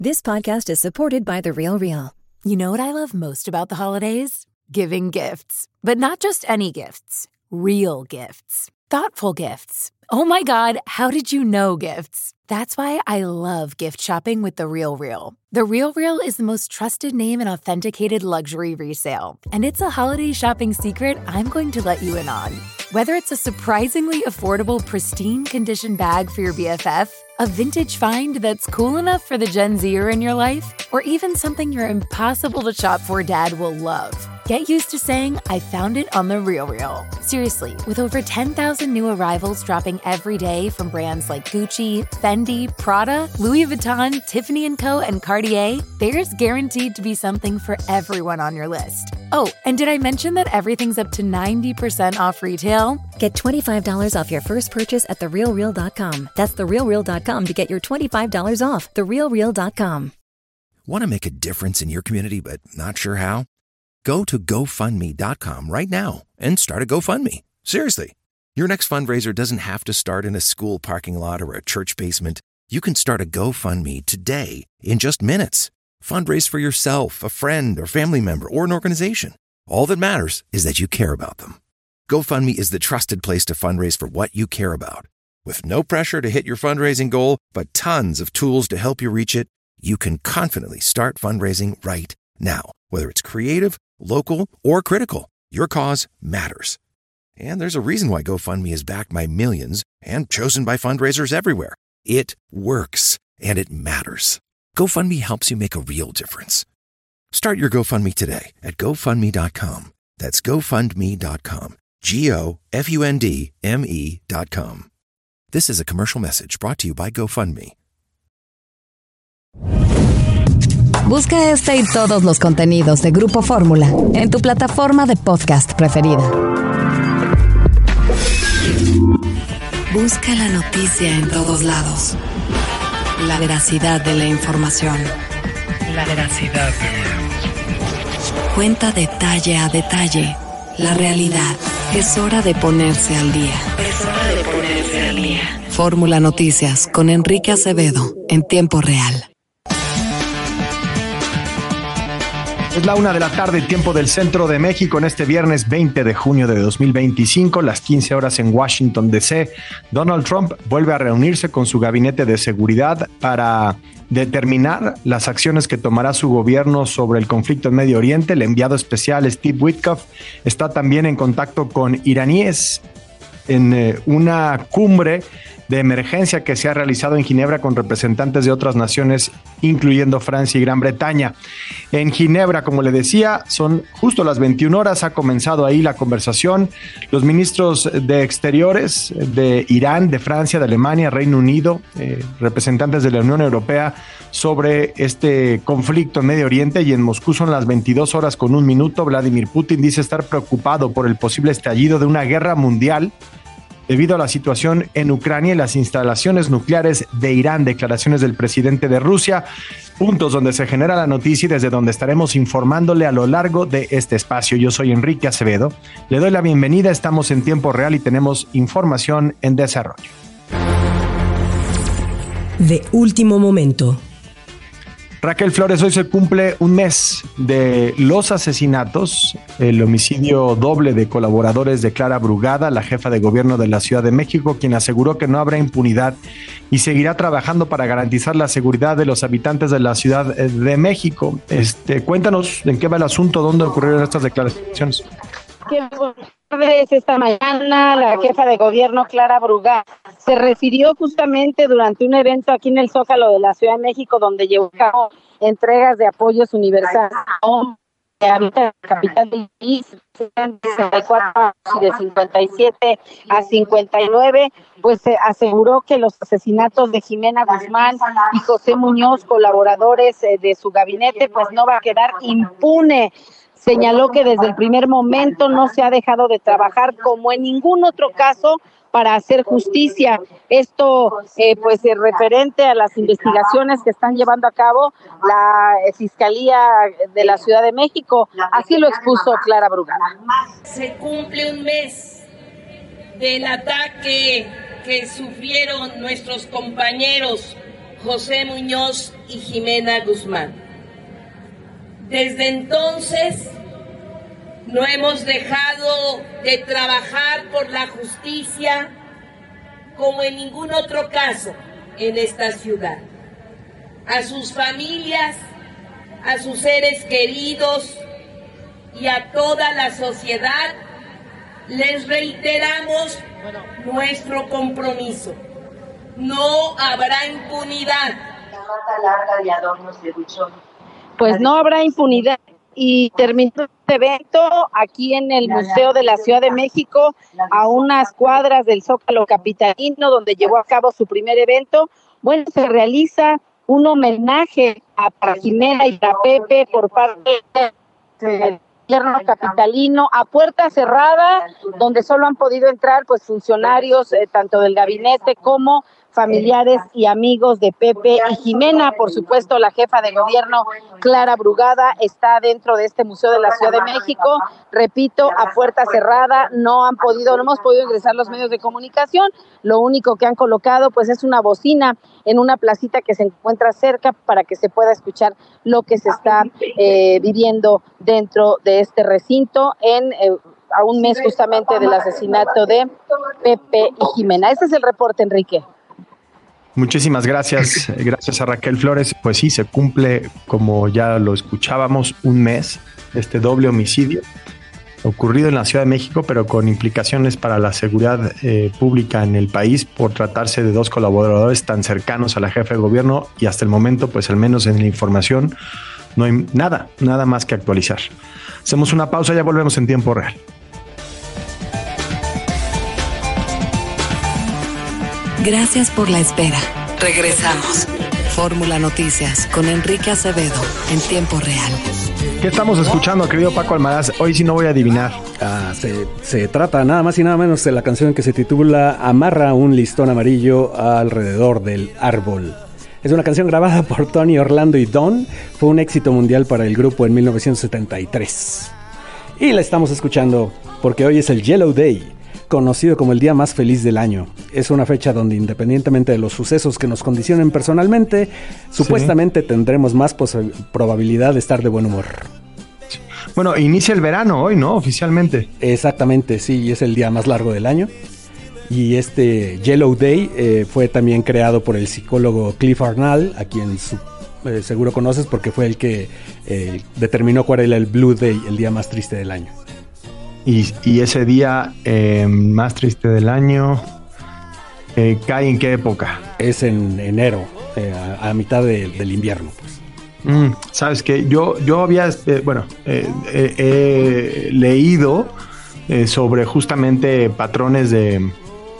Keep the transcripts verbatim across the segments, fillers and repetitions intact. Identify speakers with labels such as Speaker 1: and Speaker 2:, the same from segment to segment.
Speaker 1: This podcast is supported by The Real Real. You know what I love most about the holidays? Giving gifts. But not just any gifts. Real gifts. Thoughtful gifts. Oh my God, how did you know gifts? That's why I love gift shopping with The Real Real. The Real Real is the most trusted name in authenticated luxury resale. And it's a holiday shopping secret I'm going to let you in on. Whether it's a surprisingly affordable, pristine condition bag for your B F F, a vintage find that's cool enough for the Gen Zer in your life, or even something your impossible to shop for dad will love. Get used to saying, I found it on The Real Real. Seriously, with over ten thousand new arrivals dropping every day from brands like Gucci, Fendi, Prada, Louis Vuitton, Tiffany and Co., and Cartier, there's guaranteed to be something for everyone on your list. Oh, and did I mention that everything's up to ninety percent off retail?
Speaker 2: Get twenty-five dollars off your first purchase at the real real dot com. That's the real real dot com to get your twenty-five dollars off. the real real dot com.
Speaker 3: Want to make a difference in your community but not sure how? Go to go fund me dot com right now and start a GoFundMe. Seriously. Your next fundraiser doesn't have to start in a school parking lot or a church basement. You can start a GoFundMe today in just minutes. Fundraise for yourself, a friend, or family member, or an organization. All that matters is that you care about them. GoFundMe is the trusted place to fundraise for what you care about. With no pressure to hit your fundraising goal, but tons of tools to help you reach it, you can confidently start fundraising right now. Whether it's creative, local, or critical, your cause matters. And there's a reason why GoFundMe is backed by millions and chosen by fundraisers everywhere. It works, and it matters. GoFundMe helps you make a real difference. Start your GoFundMe today at go fund me dot com. That's go fund me dot com. G O F U N D M E dot com. This is a commercial message brought to you by GoFundMe.
Speaker 4: Busca este y todos los contenidos de Grupo Fórmula en tu plataforma de podcast preferida. Busca la noticia en todos lados. La veracidad de la información. La veracidad de la información. Cuenta detalle a detalle la realidad. Es hora de ponerse al día. Es hora de ponerse al día. Fórmula Noticias con Enrique Acevedo en tiempo real.
Speaker 5: Es la una de la tarde, tiempo del centro de México, en este viernes veinte de junio de dos mil veinticinco, las quince horas en Washington, D C Donald Trump vuelve a reunirse con su gabinete de seguridad para determinar las acciones que tomará su gobierno sobre el conflicto en Medio Oriente. El enviado especial Steve Witkoff está también en contacto con iraníes en eh, una cumbre de emergencia que se ha realizado en Ginebra con representantes de otras naciones, incluyendo Francia y Gran Bretaña. En Ginebra, como le decía, son justo las veintiuna horas, ha comenzado ahí la conversación. Los ministros de Exteriores de Irán, de Francia, de Alemania, Reino Unido, eh, representantes de la Unión Europea sobre este conflicto en Medio Oriente, y en Moscú son las veintidós horas con un minuto. Vladimir Putin dice estar preocupado por el posible estallido de una guerra mundial debido a la situación en Ucrania y las instalaciones nucleares de Irán. Declaraciones del presidente de Rusia, puntos donde se genera la noticia y desde donde estaremos informándole a lo largo de este espacio. Yo soy Enrique Acevedo, le doy la bienvenida, estamos en tiempo real y tenemos información en desarrollo.
Speaker 6: De último momento.
Speaker 5: Raquel Flores, hoy se cumple un mes de los asesinatos, el homicidio doble de colaboradores de Clara Brugada, la jefa de gobierno de la Ciudad de México, quien aseguró que no habrá impunidad y seguirá trabajando para garantizar la seguridad de los habitantes de la Ciudad de México. Este, cuéntanos en qué va el asunto, dónde ocurrieron estas declaraciones.
Speaker 7: Esta mañana la jefa de gobierno Clara Brugada se refirió justamente durante un evento aquí en el Zócalo de la Ciudad de México, donde llevó a cabo entregas de apoyos universales a hombres que habitan en la capital del país, de sesenta y cuatro y de cincuenta y siete a cincuenta y nueve, pues se aseguró que los asesinatos de Jimena Guzmán y José Muñoz, colaboradores de su gabinete, pues no va a quedar impune. Señaló que desde el primer momento no se ha dejado de trabajar como en ningún otro caso para hacer justicia. Esto eh, pues es referente a las investigaciones que están llevando a cabo la eh, Fiscalía de la Ciudad de México. Así lo expuso Clara Brugada.
Speaker 8: Se cumple un mes del ataque que sufrieron nuestros compañeros José Muñoz y Jimena Guzmán. Desde entonces no hemos dejado de trabajar por la justicia como en ningún otro caso en esta ciudad. A sus familias, a sus seres queridos y a toda la sociedad les reiteramos nuestro compromiso. No habrá impunidad.
Speaker 7: Pues no habrá impunidad. Y terminó este evento aquí en el Museo de la Ciudad de México, a unas cuadras del Zócalo capitalino, donde llevó a cabo su primer evento. Bueno, se realiza un homenaje a para Jimena y a Pepe por parte del gobierno capitalino, a puerta cerrada, donde solo han podido entrar pues funcionarios eh, tanto del gabinete como familiares y amigos de Pepe y Jimena. Por supuesto, la jefa de gobierno, Clara Brugada, está dentro de este Museo de la Ciudad de México. Repito, a puerta cerrada, no han podido, no hemos podido ingresar los medios de comunicación. Lo único que han colocado pues es una bocina en una placita que se encuentra cerca para que se pueda escuchar lo que se está eh, viviendo dentro de este recinto en eh, a un mes justamente del asesinato de Pepe y Jimena. Este es el reporte, Enrique.
Speaker 5: Muchísimas gracias, gracias a Raquel Flores. Pues sí, se cumple, como ya lo escuchábamos, un mes de este doble homicidio ocurrido en la Ciudad de México, pero con implicaciones para la seguridad eh, pública en el país por tratarse de dos colaboradores tan cercanos a la jefa de gobierno, y hasta el momento, pues al menos en la información, no hay nada, nada más que actualizar. Hacemos una pausa, ya volvemos en tiempo real.
Speaker 4: Gracias por la espera. Regresamos. Fórmula Noticias con Enrique Acevedo en tiempo real.
Speaker 5: ¿Qué estamos escuchando, querido Paco Almaraz? Hoy sí no voy a adivinar.
Speaker 9: Ah, se, se trata nada más y nada menos de la canción que se titula Amarra un listón amarillo alrededor del árbol. Es una canción grabada por Tony Orlando y Dawn. Fue un éxito mundial para el grupo en mil novecientos setenta y tres. Y la estamos escuchando porque hoy es el Yellow Day, conocido como el día más feliz del año. Es una fecha donde, independientemente de los sucesos que nos condicionen personalmente, supuestamente sí tendremos más pos- probabilidad de estar de buen humor.
Speaker 5: Bueno, inicia el verano hoy, ¿no? Oficialmente.
Speaker 9: Exactamente, sí, es el día más largo del año. Y este Yellow Day eh, fue también creado por el psicólogo Cliff Arnall, a quien su, eh, seguro conoces porque fue el que eh, determinó cuál era el Blue Day, el día más triste del año.
Speaker 5: Y, y ese día eh, más triste del año, eh, ¿cae en qué época?
Speaker 9: Es en enero, eh, a, a mitad de, del invierno, pues.
Speaker 5: Mm, Sabes que yo, yo había, eh, bueno, eh, eh, eh, leído eh, sobre justamente patrones de,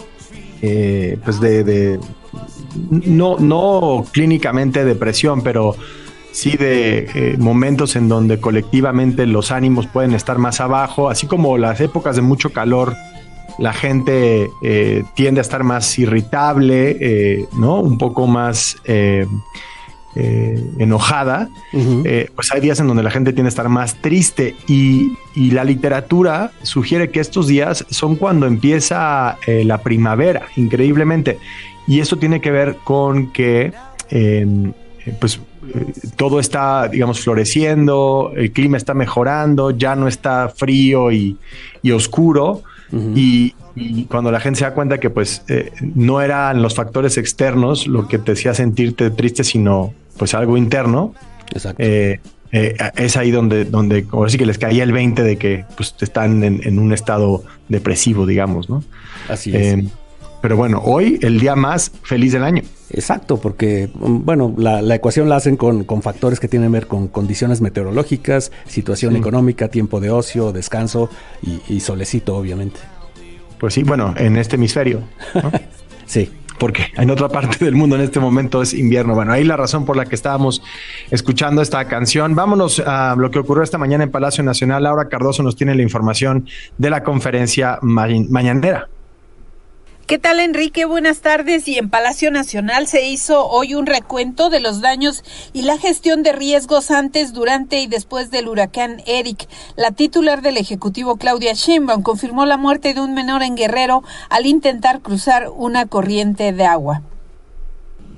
Speaker 5: eh, pues de, de no, no clínicamente depresión, pero sí de eh, momentos en donde colectivamente los ánimos pueden estar más abajo, así como las épocas de mucho calor, la gente eh, tiende a estar más irritable, eh, ¿no? Un poco más eh, eh, enojada. Uh-huh. Eh, pues hay días en donde la gente tiende a estar más triste y, y la literatura sugiere que estos días son cuando empieza eh, la primavera, increíblemente. Y eso tiene que ver con que eh, pues todo está, digamos, floreciendo, el clima está mejorando, ya no está frío y, y oscuro. Uh-huh. y, y cuando la gente se da cuenta que pues eh, no eran los factores externos lo que te hacía sentirte triste, sino pues algo interno.
Speaker 9: Exacto.
Speaker 5: Eh, eh, es ahí donde, donde ahora sí que les caía el veinte de que pues están en, en un estado depresivo, digamos, ¿no?
Speaker 9: Así es.
Speaker 5: Eh, Pero bueno, hoy el día más feliz del año.
Speaker 9: Exacto, porque bueno, la, la ecuación la hacen con, con factores que tienen que ver con condiciones meteorológicas, situación sí. económica, tiempo de ocio, descanso y, y solecito, obviamente.
Speaker 5: Pues sí, bueno, en este hemisferio, ¿no?
Speaker 9: Sí.
Speaker 5: Porque en otra parte del mundo en este momento es invierno. Bueno, ahí la razón por la que estábamos escuchando esta canción. Vámonos a lo que ocurrió esta mañana en Palacio Nacional. Laura Cardoso nos tiene la información de la conferencia ma- mañanera.
Speaker 10: ¿Qué tal, Enrique? Buenas tardes. Y en Palacio Nacional se hizo hoy un recuento de los daños y la gestión de riesgos antes, durante y después del huracán Eric. La titular del Ejecutivo, Claudia Sheinbaum, confirmó la muerte de un menor en Guerrero al intentar cruzar una corriente de agua.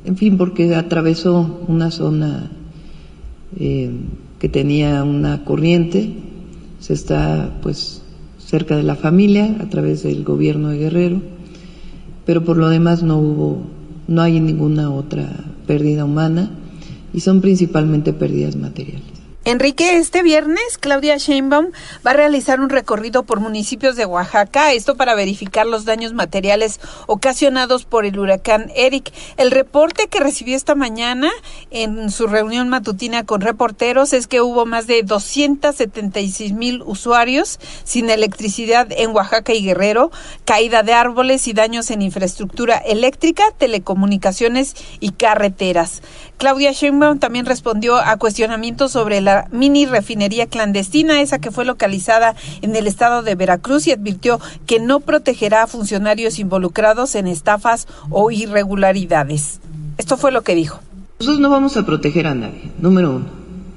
Speaker 11: en fin, porque atravesó una zona eh, que tenía una corriente, se está pues cerca de la familia a través del gobierno de Guerrero, pero por lo demás no hubo, no hay ninguna otra pérdida humana y son principalmente pérdidas materiales.
Speaker 10: Enrique, este viernes Claudia Sheinbaum va a realizar un recorrido por municipios de Oaxaca, esto para verificar los daños materiales ocasionados por el huracán Eric. El reporte que recibió esta mañana en su reunión matutina con reporteros es que hubo más de doscientos setenta y seis mil usuarios sin electricidad en Oaxaca y Guerrero, caída de árboles y daños en infraestructura eléctrica, telecomunicaciones y carreteras. Claudia Sheinbaum también respondió a cuestionamientos sobre la mini refinería clandestina, esa que fue localizada en el estado de Veracruz, y advirtió que no protegerá a funcionarios involucrados en estafas o irregularidades. Esto fue lo que dijo.
Speaker 11: Nosotros no vamos a proteger a nadie, número uno.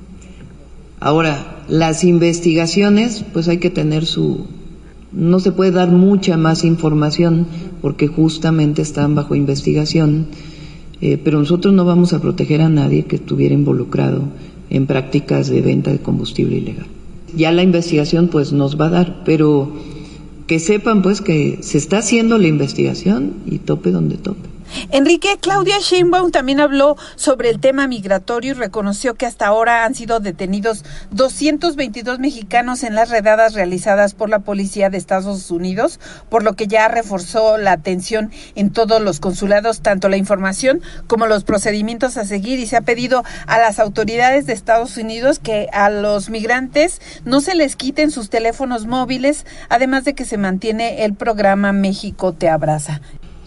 Speaker 11: Ahora, las investigaciones, pues hay que tener su... No se puede dar mucha más información porque justamente están bajo investigación, eh, pero nosotros no vamos a proteger a nadie que estuviera involucrado en prácticas de venta de combustible ilegal. Ya la investigación pues nos va a dar, pero que sepan pues que se está haciendo la investigación y tope donde tope.
Speaker 10: Enrique, Claudia Sheinbaum también habló sobre el tema migratorio y reconoció que hasta ahora han sido detenidos doscientos veintidós mexicanos en las redadas realizadas por la policía de Estados Unidos, por lo que ya reforzó la atención en todos los consulados, tanto la información como los procedimientos a seguir, y se ha pedido a las autoridades de Estados Unidos que a los migrantes no se les quiten sus teléfonos móviles, además de que se mantiene el programa México Te Abraza.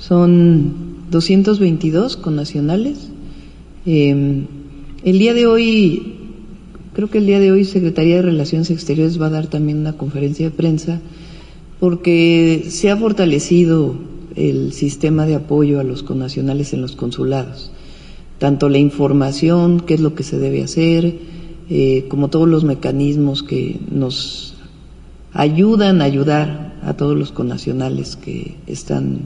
Speaker 11: Son doscientos veintidós connacionales. Eh, el día de hoy, creo que el día de hoy Secretaría de Relaciones Exteriores va a dar también una conferencia de prensa porque se ha fortalecido el sistema de apoyo a los connacionales en los consulados. Tanto la información, qué es lo que se debe hacer, eh, como todos los mecanismos que nos ayudan a ayudar a todos los connacionales que están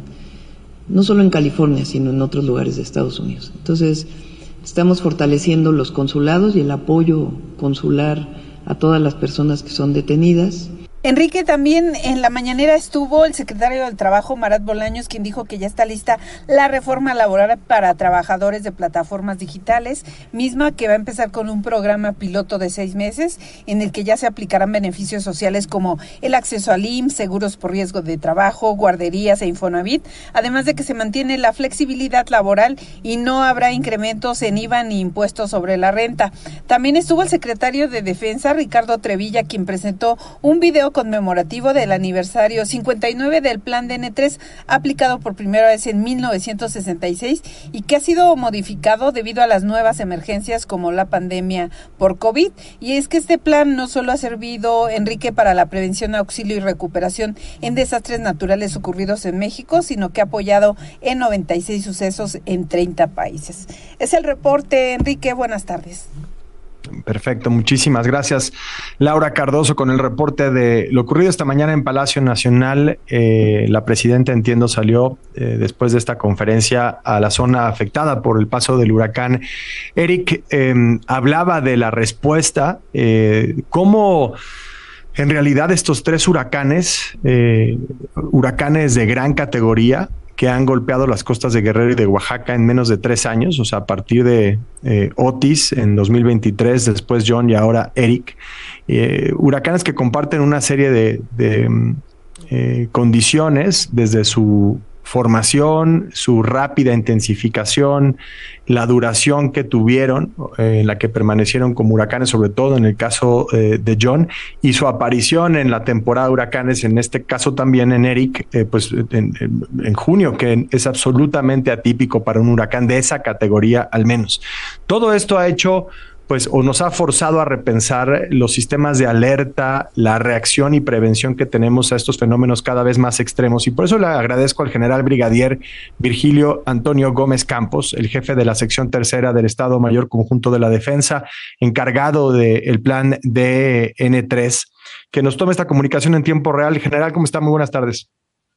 Speaker 11: no solo en California, sino en otros lugares de Estados Unidos. Entonces, estamos fortaleciendo los consulados y el apoyo consular a todas las personas que son detenidas.
Speaker 10: Enrique, también en la mañanera estuvo el secretario del Trabajo, Marat Bolaños, quien dijo que ya está lista la reforma laboral para trabajadores de plataformas digitales, misma que va a empezar con un programa piloto de seis meses en el que ya se aplicarán beneficios sociales como el acceso al I M S S, seguros por riesgo de trabajo, guarderías e Infonavit, además de que se mantiene la flexibilidad laboral y no habrá incrementos en I V A ni impuestos sobre la renta. También estuvo el secretario de Defensa, Ricardo Trevilla, quien presentó un video conmemorativo del aniversario cincuenta y nueve del Plan D N tres, aplicado por primera vez en mil novecientos sesenta y seis y que ha sido modificado debido a las nuevas emergencias como la pandemia por COVID. Y es que este plan no solo ha servido, Enrique, para la prevención, auxilio y recuperación en desastres naturales ocurridos en México, sino que ha apoyado en noventa y seis sucesos en treinta países. Es el reporte, Enrique. Buenas tardes.
Speaker 5: Perfecto, muchísimas gracias, Laura Cardoso, con el reporte de lo ocurrido esta mañana en Palacio Nacional. Eh, la presidenta, entiendo, salió eh, después de esta conferencia a la zona afectada por el paso del huracán Eric. Eh, hablaba de la respuesta, eh, cómo en realidad estos tres huracanes, eh, huracanes de gran categoría, que han golpeado las costas de Guerrero y de Oaxaca en menos de tres años, o sea, a partir de eh, Otis en dos mil veintitrés, después John y ahora Eric. Eh, huracanes que comparten una serie de, de eh, condiciones desde su formación, su rápida intensificación, la duración que tuvieron, eh, en la que permanecieron como huracanes, sobre todo en el caso eh, de John, y su aparición en la temporada de huracanes, en este caso también en Eric, eh, pues en, en, en junio, que es absolutamente atípico para un huracán de esa categoría al menos. Todo esto ha hecho pues o nos ha forzado a repensar los sistemas de alerta, la reacción y prevención que tenemos a estos fenómenos cada vez más extremos. Y por eso le agradezco al general brigadier Virgilio Antonio Gómez Campos, el jefe de la sección tercera del Estado Mayor Conjunto de la Defensa, encargado del plan D N tres, que nos tome esta comunicación en tiempo real. General, ¿cómo está? Muy buenas tardes.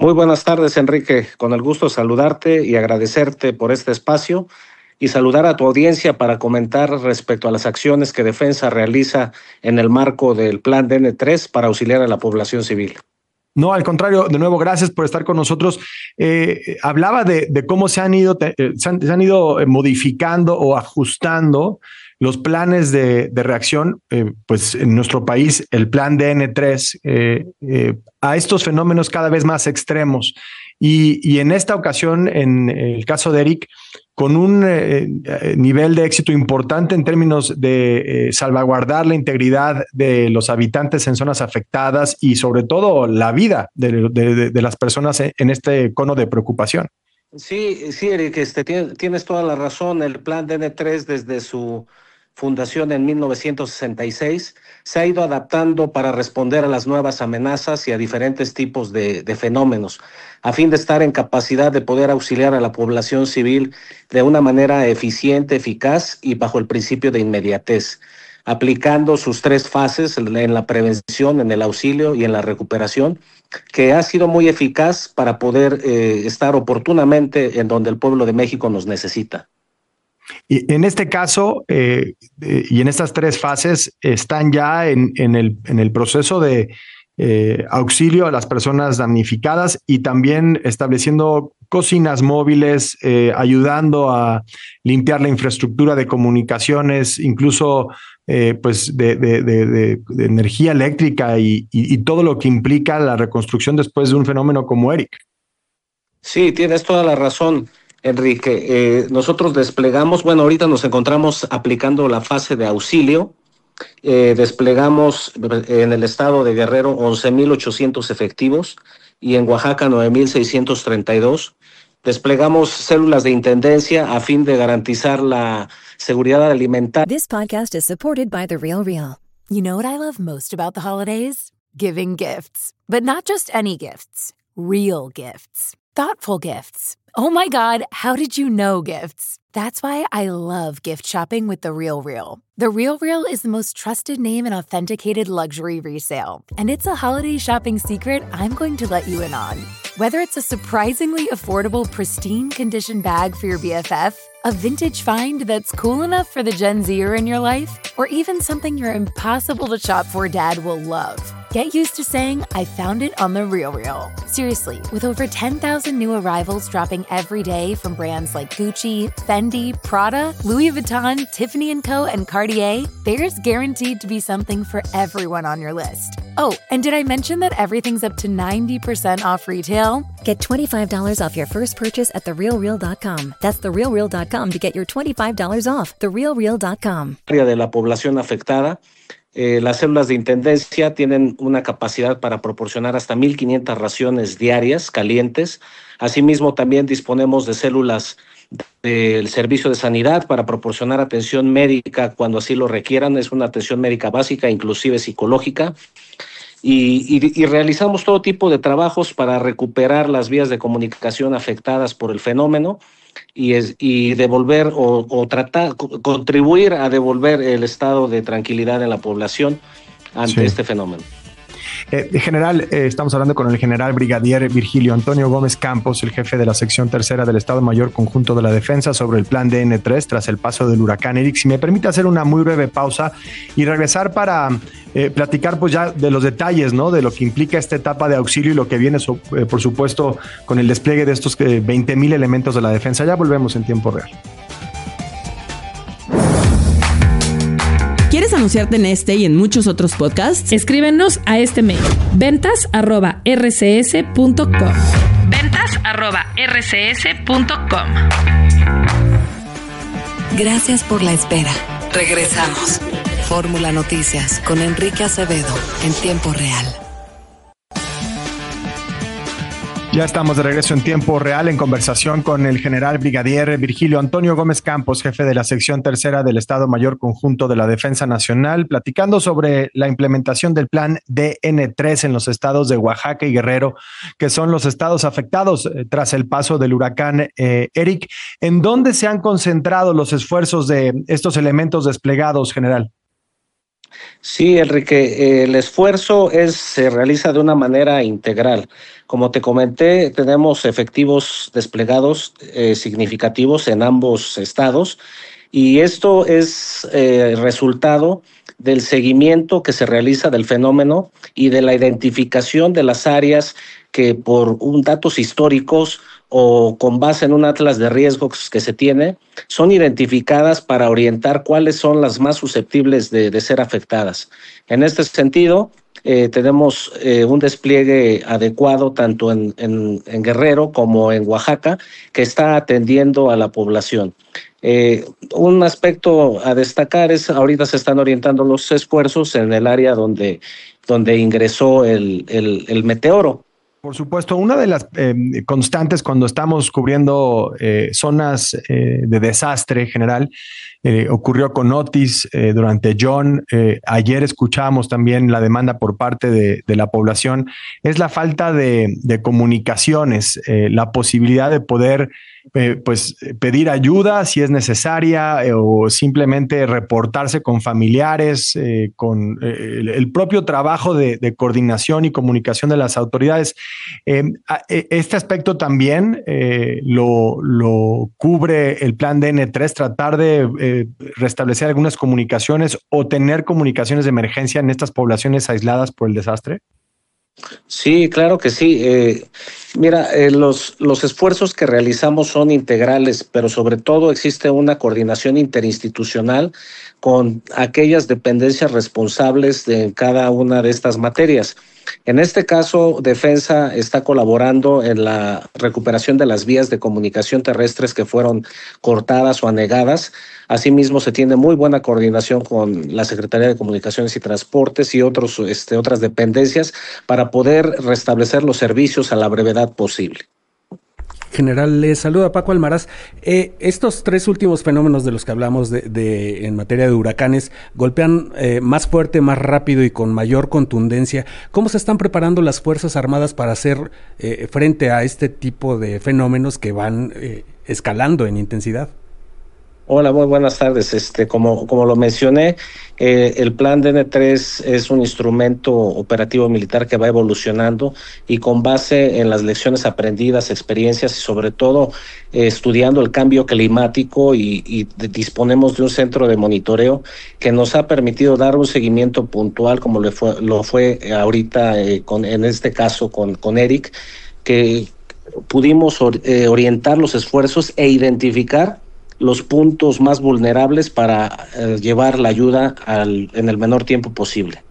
Speaker 12: Muy buenas tardes, Enrique. Con el gusto de saludarte y agradecerte por este espacio y saludar a tu audiencia para comentar respecto a las acciones que Defensa realiza en el marco del Plan D N tres para auxiliar a la población civil.
Speaker 5: No, al contrario, de nuevo, gracias por estar con nosotros. Eh, hablaba de, de cómo se han ido, eh, se han, se han ido modificando o ajustando los planes de, de reacción, eh, pues en nuestro país, el plan D N tres, eh, eh, a estos fenómenos cada vez más extremos. Y, y en esta ocasión, en el caso de Eric, con un eh, nivel de éxito importante en términos de eh, salvaguardar la integridad de los habitantes en zonas afectadas y sobre todo la vida de, de, de las personas en este cono de preocupación.
Speaker 12: Sí, sí, Eric, este, tienes, tienes toda la razón. El plan D N tres desde su fundación en mil novecientos sesenta y seis se ha ido adaptando para responder a las nuevas amenazas y a diferentes tipos de, de fenómenos, a fin de estar en capacidad de poder auxiliar a la población civil de una manera eficiente, eficaz y bajo el principio de inmediatez, aplicando sus tres fases en la prevención, en el auxilio y en la recuperación, que ha sido muy eficaz para poder eh, estar oportunamente en donde el pueblo de México nos necesita.
Speaker 5: Y en este caso, eh, eh, y en estas tres fases, están ya en, en, el, en el proceso de eh, auxilio a las personas damnificadas y también estableciendo cocinas móviles, eh, ayudando a limpiar la infraestructura de comunicaciones, incluso eh, pues de, de, de, de, de energía eléctrica y, y, y todo lo que implica la reconstrucción después de un fenómeno como Eric.
Speaker 12: Sí, tienes toda la razón, Enrique. Eh, nosotros desplegamos, bueno, ahorita nos encontramos aplicando la fase de auxilio. Eh, desplegamos en el estado de Guerrero once mil ochocientos efectivos y en Oaxaca nueve mil seiscientos treinta y dos. Desplegamos células de intendencia a fin de garantizar la seguridad alimentaria.
Speaker 2: This podcast is supported by The Real Real. You know what I love most about the holidays? Giving gifts. But not just any gifts. Real gifts. Thoughtful gifts. Oh my God, how did you know gifts? That's why I love gift shopping with The Real Real. The Real Real is the most trusted name in authenticated luxury resale. And it's a holiday shopping secret I'm going to let you in on. Whether it's a surprisingly affordable, pristine condition bag for your B F F, a vintage find that's cool enough for the Gen Zer in your life, or even something your impossible to shop for dad will love. Get used to saying, I found it on The Real Real. Seriously, with over ten thousand new arrivals dropping every day from brands like Gucci, Fendi, Prada, Louis Vuitton, Tiffany and Co., and Cartier, there's guaranteed to be something for everyone on your list. Oh, and did I mention that everything's up to ninety percent off retail? Get twenty-five dollars off your first purchase at the real real dot com. That's the real real dot com to get your twenty-five dollars off. the real real dot com.
Speaker 12: De la población afectada. Eh, las células de intendencia tienen una capacidad para proporcionar hasta mil quinientas raciones diarias calientes. Asimismo, también disponemos de células del servicio de sanidad para proporcionar atención médica cuando así lo requieran. Es una atención médica básica, inclusive psicológica. Y, y, y realizamos todo tipo de trabajos para recuperar las vías de comunicación afectadas por el fenómeno y, es, y devolver o, o tratar, contribuir a devolver el estado de tranquilidad en la población ante sí. este fenómeno.
Speaker 5: Eh, general, eh, estamos hablando con el general brigadier Virgilio Antonio Gómez Campos, el jefe de la sección tercera del Estado Mayor Conjunto de la Defensa, sobre el plan D N tres tras el paso del huracán Eric. Si me permite hacer una muy breve pausa y regresar para eh, platicar pues ya de los detalles, ¿no? De lo que implica esta etapa de auxilio y lo que viene, so, eh, por supuesto, con el despliegue de estos eh, veinte mil elementos de la defensa. Ya volvemos en tiempo real.
Speaker 6: ¿Quieres anunciarte en este y en muchos otros podcasts?
Speaker 13: Escríbenos a este mail: ventas arroba r c s punto com. ventas arroba r c s punto com.
Speaker 4: Gracias por la espera. Regresamos. Fórmula Noticias con Enrique Acevedo en tiempo real.
Speaker 5: Ya estamos de regreso en tiempo real en conversación con el general brigadier Virgilio Antonio Gómez Campos, jefe de la sección tercera del Estado Mayor Conjunto de la Defensa Nacional, platicando sobre la implementación del plan D N tres en los estados de Oaxaca y Guerrero, que son los estados afectados eh, tras el paso del huracán eh, Eric. ¿En dónde se han concentrado los esfuerzos de estos elementos desplegados, general?
Speaker 12: Sí, Enrique, el esfuerzo es, se realiza de una manera integral. Como te comenté, tenemos efectivos desplegados eh, significativos en ambos estados y esto es eh, resultado del seguimiento que se realiza del fenómeno y de la identificación de las áreas que por un datos históricos o con base en un atlas de riesgos que se tiene, son identificadas para orientar cuáles son las más susceptibles de, de ser afectadas. En este sentido, eh, tenemos eh, un despliegue adecuado tanto en, en, en Guerrero como en Oaxaca, que está atendiendo a la población. Eh, un aspecto a destacar es ahorita se están orientando los esfuerzos en el área donde, donde ingresó el, el, el meteoro.
Speaker 5: Por supuesto, una de las eh, constantes cuando estamos cubriendo eh, zonas eh, de desastre general, eh, ocurrió con Otis, eh, durante John, eh, ayer escuchamos también la demanda por parte de, de la población, es la falta de, de comunicaciones, eh, la posibilidad de poder eh, pues, pedir ayuda si es necesaria eh, o simplemente reportarse con familiares, eh, con eh, el, el propio trabajo de, de coordinación y comunicación de las autoridades. Eh, este aspecto también eh, lo, lo cubre el plan D N tres, tratar de eh, restablecer algunas comunicaciones o tener comunicaciones de emergencia en estas poblaciones aisladas por el desastre.
Speaker 12: Sí, claro que sí. Eh, mira, eh, los, los esfuerzos que realizamos son integrales, pero sobre todo existe una coordinación interinstitucional con aquellas dependencias responsables de cada una de estas materias. En este caso, Defensa está colaborando en la recuperación de las vías de comunicación terrestres que fueron cortadas o anegadas. Asimismo, se tiene muy buena coordinación con la Secretaría de Comunicaciones y Transportes y otros, este, otras dependencias para poder restablecer los servicios a la brevedad posible.
Speaker 9: General, le saluda Paco Almaraz. Eh, estos tres últimos fenómenos de los que hablamos de, de, en materia de huracanes golpean eh, más fuerte, más rápido y con mayor contundencia. ¿Cómo se están preparando las Fuerzas Armadas para hacer eh, frente a este tipo de fenómenos que van eh, escalando en intensidad?
Speaker 12: Hola, muy buenas tardes. Este, como, como lo mencioné, eh, el plan D N tres es un instrumento operativo militar que va evolucionando y con base en las lecciones aprendidas, experiencias y sobre todo eh, estudiando el cambio climático y, y de, disponemos de un centro de monitoreo que nos ha permitido dar un seguimiento puntual como lo fue, lo fue ahorita eh, con, en este caso con, con Eric, que pudimos or, eh, orientar los esfuerzos e identificar los puntos más vulnerables para eh, llevar la ayuda al, en el menor tiempo posible.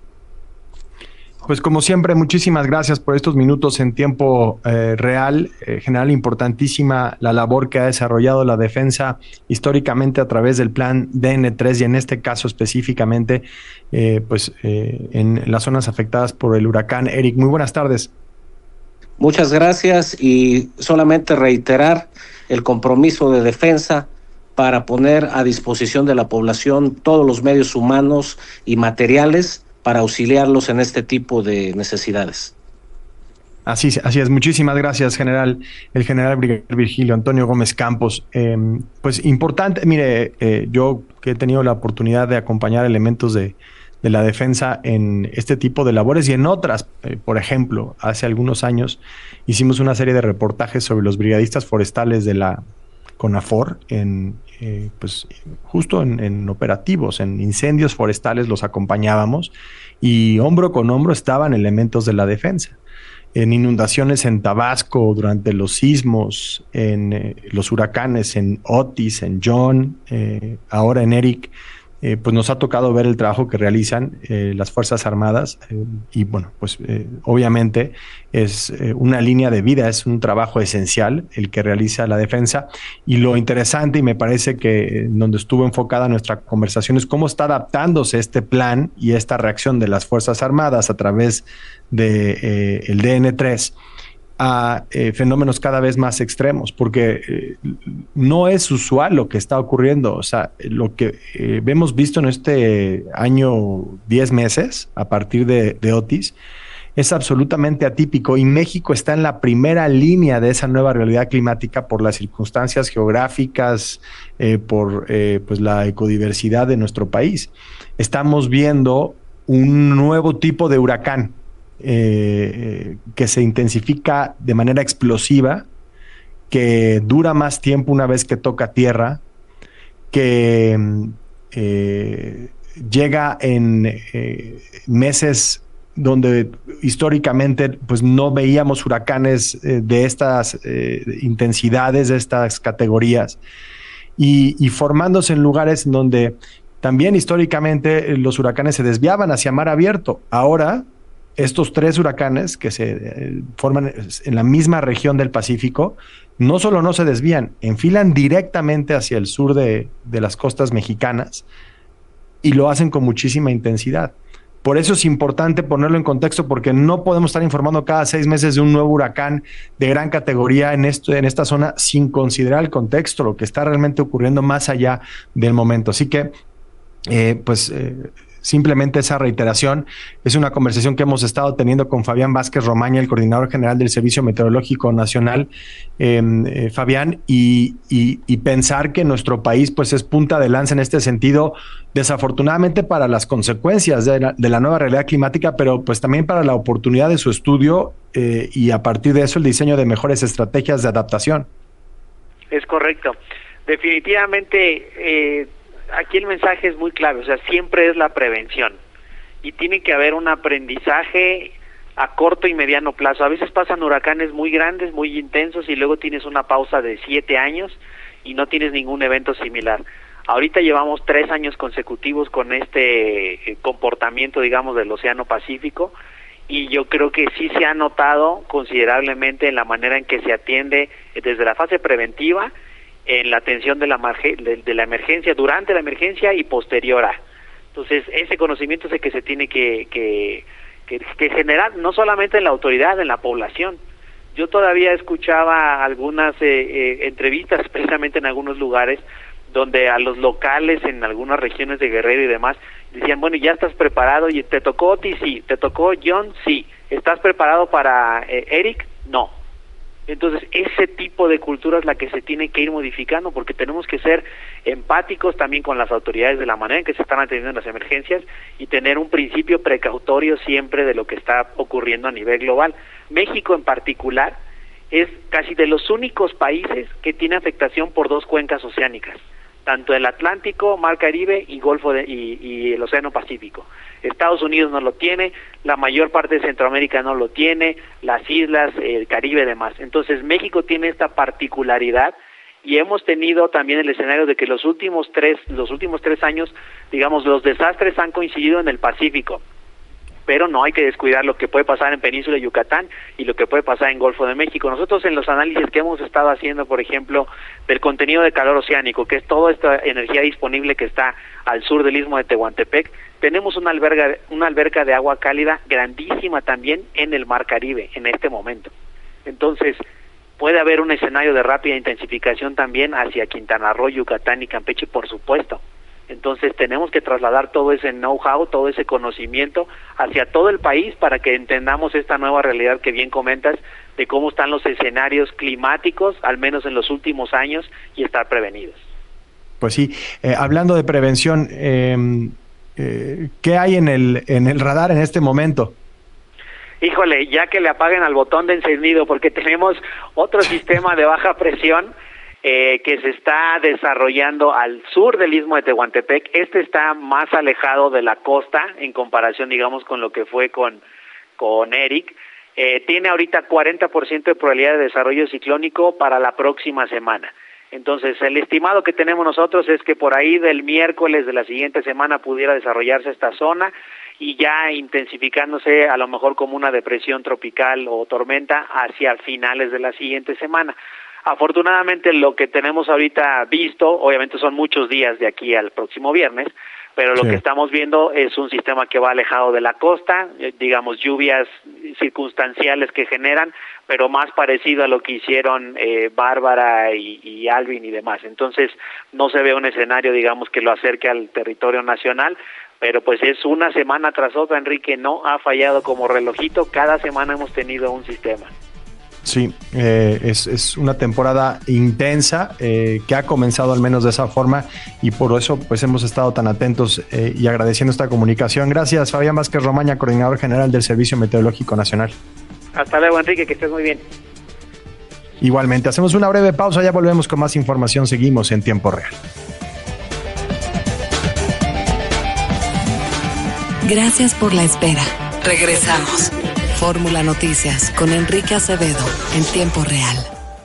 Speaker 5: Pues como siempre, muchísimas gracias por estos minutos en tiempo eh, real. Eh, general, importantísima la labor que ha desarrollado la defensa históricamente a través del plan D N tres y en este caso específicamente eh, pues eh, en las zonas afectadas por el huracán Eric. Muy buenas tardes.
Speaker 12: Muchas gracias y solamente reiterar el compromiso de defensa para poner a disposición de la población todos los medios humanos y materiales para auxiliarlos en este tipo de necesidades.
Speaker 5: Así, así es. Muchísimas gracias, general. El general brigadier Virgilio Antonio Gómez Campos. Eh, pues importante, mire, eh, yo que he tenido la oportunidad de acompañar elementos de, de la defensa en este tipo de labores y en otras, eh, por ejemplo, hace algunos años hicimos una serie de reportajes sobre los brigadistas forestales de la CONAFOR, en, eh, pues justo en, en operativos, en incendios forestales los acompañábamos y hombro con hombro estaban elementos de la defensa. En inundaciones en Tabasco, durante los sismos, en eh, los huracanes, en Otis, en John, eh, ahora en Eric, eh, pues nos ha tocado ver el trabajo que realizan eh, las Fuerzas Armadas eh, y bueno, pues eh, obviamente es eh, una línea de vida, es un trabajo esencial el que realiza la defensa y lo interesante y me parece que eh, donde estuvo enfocada nuestra conversación es cómo está adaptándose este plan y esta reacción de las Fuerzas Armadas a través de eh, el D N tres a eh, fenómenos cada vez más extremos, porque eh, no es usual lo que está ocurriendo. O sea, lo que eh, hemos visto en este año, diez meses, a partir de, de Otis, es absolutamente atípico y México está en la primera línea de esa nueva realidad climática por las circunstancias geográficas, eh, por eh, pues la ecodiversidad de nuestro país. Estamos viendo un nuevo tipo de huracán. eh, que se intensifica de manera explosiva, que dura más tiempo una vez que toca tierra, que eh, llega en eh, meses donde históricamente pues no veíamos huracanes eh, de estas eh, intensidades, de estas categorías, y, y formándose en lugares donde también históricamente los huracanes se desviaban hacia mar abierto. Ahora, estos tres huracanes que se eh, forman en la misma región del Pacífico, no solo no se desvían, enfilan directamente hacia el sur de, de las costas mexicanas y lo hacen con muchísima intensidad. Por eso es importante ponerlo en contexto, porque no podemos estar informando cada seis meses de un nuevo huracán de gran categoría en, esto, en esta zona sin considerar el contexto, lo que está realmente ocurriendo más allá del momento. Así que, eh, pues... Eh, Simplemente esa reiteración es una conversación que hemos estado teniendo con Fabián Vázquez Romaña, el coordinador general del Servicio Meteorológico Nacional, eh, eh, Fabián, y, y, y pensar que nuestro país pues es punta de lanza en este sentido, desafortunadamente para las consecuencias de la, de la nueva realidad climática, pero pues también para la oportunidad de su estudio eh, y a partir de eso el diseño de mejores estrategias de adaptación.
Speaker 14: Es correcto. Definitivamente... Eh... Aquí el mensaje es muy clave, o sea, siempre es la prevención y tiene que haber un aprendizaje a corto y mediano plazo. A veces pasan huracanes muy grandes, muy intensos y luego tienes una pausa de siete años y no tienes ningún evento similar. Ahorita llevamos tres años consecutivos con este comportamiento, digamos, del Océano Pacífico, y yo creo que sí se ha notado considerablemente en la manera en que se atiende desde la fase preventiva, en la atención de la, marge, de, de la emergencia, durante la emergencia y posterior a. Entonces, ese conocimiento es el que se tiene que, que, que, que generar, no solamente en la autoridad, en la población. Yo todavía escuchaba algunas eh, eh, entrevistas, precisamente en algunos lugares, donde a los locales en algunas regiones de Guerrero y demás, decían, bueno, ¿ya estás preparado? ¿Y te tocó Otis? Sí. ¿Te tocó John? Sí. ¿Estás preparado para eh, Eric? No. Entonces, ese tipo de cultura es la que se tiene que ir modificando, porque tenemos que ser empáticos también con las autoridades de la manera en que se están atendiendo las emergencias y tener un principio precautorio siempre de lo que está ocurriendo a nivel global. México en particular es casi de los únicos países que tiene afectación por dos cuencas oceánicas, tanto el Atlántico, Mar Caribe y Golfo de, y, y el Océano Pacífico. Estados Unidos no lo tiene, la mayor parte de Centroamérica no lo tiene, las islas, el Caribe y demás. Entonces México tiene esta particularidad y hemos tenido también el escenario de que los últimos tres, los últimos tres años, digamos, los desastres han coincidido en el Pacífico. Pero no hay que descuidar lo que puede pasar en Península de Yucatán y lo que puede pasar en Golfo de México. Nosotros en los análisis que hemos estado haciendo, por ejemplo, del contenido de calor oceánico, que es toda esta energía disponible que está al sur del Istmo de Tehuantepec, tenemos una alberca, una alberca de agua cálida grandísima también en el Mar Caribe en este momento. Entonces, puede haber un escenario de rápida intensificación también hacia Quintana Roo, Yucatán y Campeche, por supuesto. Entonces tenemos que trasladar todo ese know-how, todo ese conocimiento hacia todo el país para que entendamos esta nueva realidad que bien comentas de cómo están los escenarios climáticos, al menos en los últimos años, y estar prevenidos.
Speaker 5: Pues sí, eh, hablando de prevención, eh, eh, ¿qué hay en el, en el radar en este momento?
Speaker 14: Híjole, ya que le apaguen al botón de encendido, porque tenemos otro sistema de baja presión Eh, que se está desarrollando al sur del Istmo de Tehuantepec. Este está más alejado de la costa en comparación, digamos, con lo que fue con, con Eric. Eh, tiene ahorita cuarenta por ciento de probabilidad de desarrollo ciclónico para la próxima semana. Entonces, el estimado que tenemos nosotros es que por ahí del miércoles de la siguiente semana pudiera desarrollarse esta zona y ya intensificándose a lo mejor como una depresión tropical o tormenta hacia finales de la siguiente semana. Afortunadamente lo que tenemos ahorita visto, obviamente son muchos días de aquí al próximo viernes, pero lo sí. que estamos viendo es un sistema que va alejado de la costa, eh, digamos lluvias circunstanciales que generan, pero más parecido a lo que hicieron eh, Bárbara y, y Alvin y demás. Entonces no se ve un escenario, digamos, que lo acerque al territorio nacional, pero pues es una semana tras otra, Enrique, no ha fallado como relojito, cada semana hemos tenido un sistema.
Speaker 5: Sí, eh, es, es una temporada intensa eh, que ha comenzado al menos de esa forma y por eso pues hemos estado tan atentos eh, y agradeciendo esta comunicación. Gracias, Fabián Vázquez Romaña, coordinador general del Servicio Meteorológico Nacional.
Speaker 14: Hasta luego, Enrique, que estés muy bien.
Speaker 5: Igualmente, hacemos una breve pausa, ya volvemos con más información, seguimos en tiempo real.
Speaker 4: Gracias por la espera. Regresamos. Fórmula Noticias con Enrique Acevedo en tiempo real.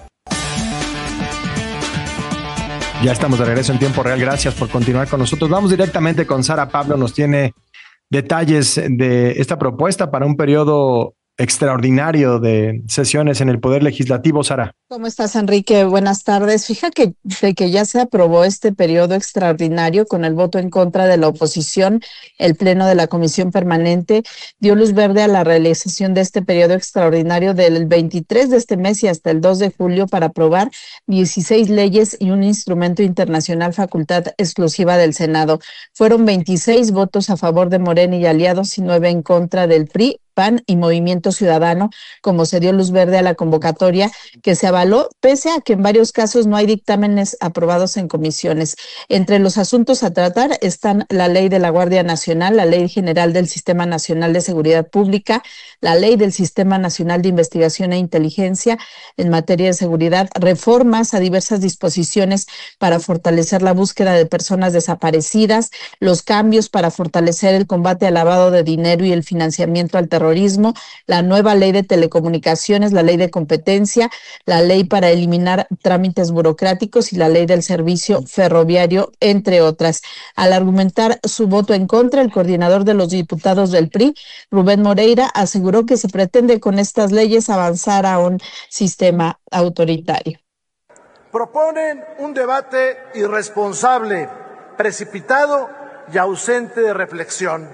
Speaker 5: Ya estamos de regreso en tiempo real. Gracias por continuar con nosotros. Vamos directamente con Sara Pablo. Nos tiene detalles de esta propuesta para un periodo extraordinario de sesiones en el Poder Legislativo. Sara.
Speaker 15: ¿Cómo estás, Enrique? Buenas tardes. Fíjate que, que ya se aprobó este periodo extraordinario con el voto en contra de la oposición. El Pleno de la Comisión Permanente dio luz verde a la realización de este periodo extraordinario del veintitrés de este mes y hasta el dos de julio para aprobar dieciséis leyes y un instrumento internacional facultad exclusiva del Senado. Fueron veintiséis votos a favor de Morena y aliados y nueve en contra del P R I, P A N y Movimiento Ciudadano, como se dio luz verde a la convocatoria que se avaló, pese a que en varios casos no hay dictámenes aprobados en comisiones. Entre los asuntos a tratar están la Ley de la Guardia Nacional, la Ley General del Sistema Nacional de Seguridad Pública, la Ley del Sistema Nacional de Investigación e Inteligencia en materia de seguridad, reformas a diversas disposiciones para fortalecer la búsqueda de personas desaparecidas, los cambios para fortalecer el combate al lavado de dinero y el financiamiento al terrorismo, la nueva Ley de Telecomunicaciones, la Ley de Competencia, la Ley para eliminar trámites burocráticos y la Ley del Servicio Ferroviario, entre otras. Al argumentar su voto en contra, el coordinador de los diputados del P R I, Rubén Moreira, aseguró que se pretende con estas leyes avanzar a un sistema autoritario.
Speaker 16: Proponen un debate irresponsable, precipitado y ausente de reflexión.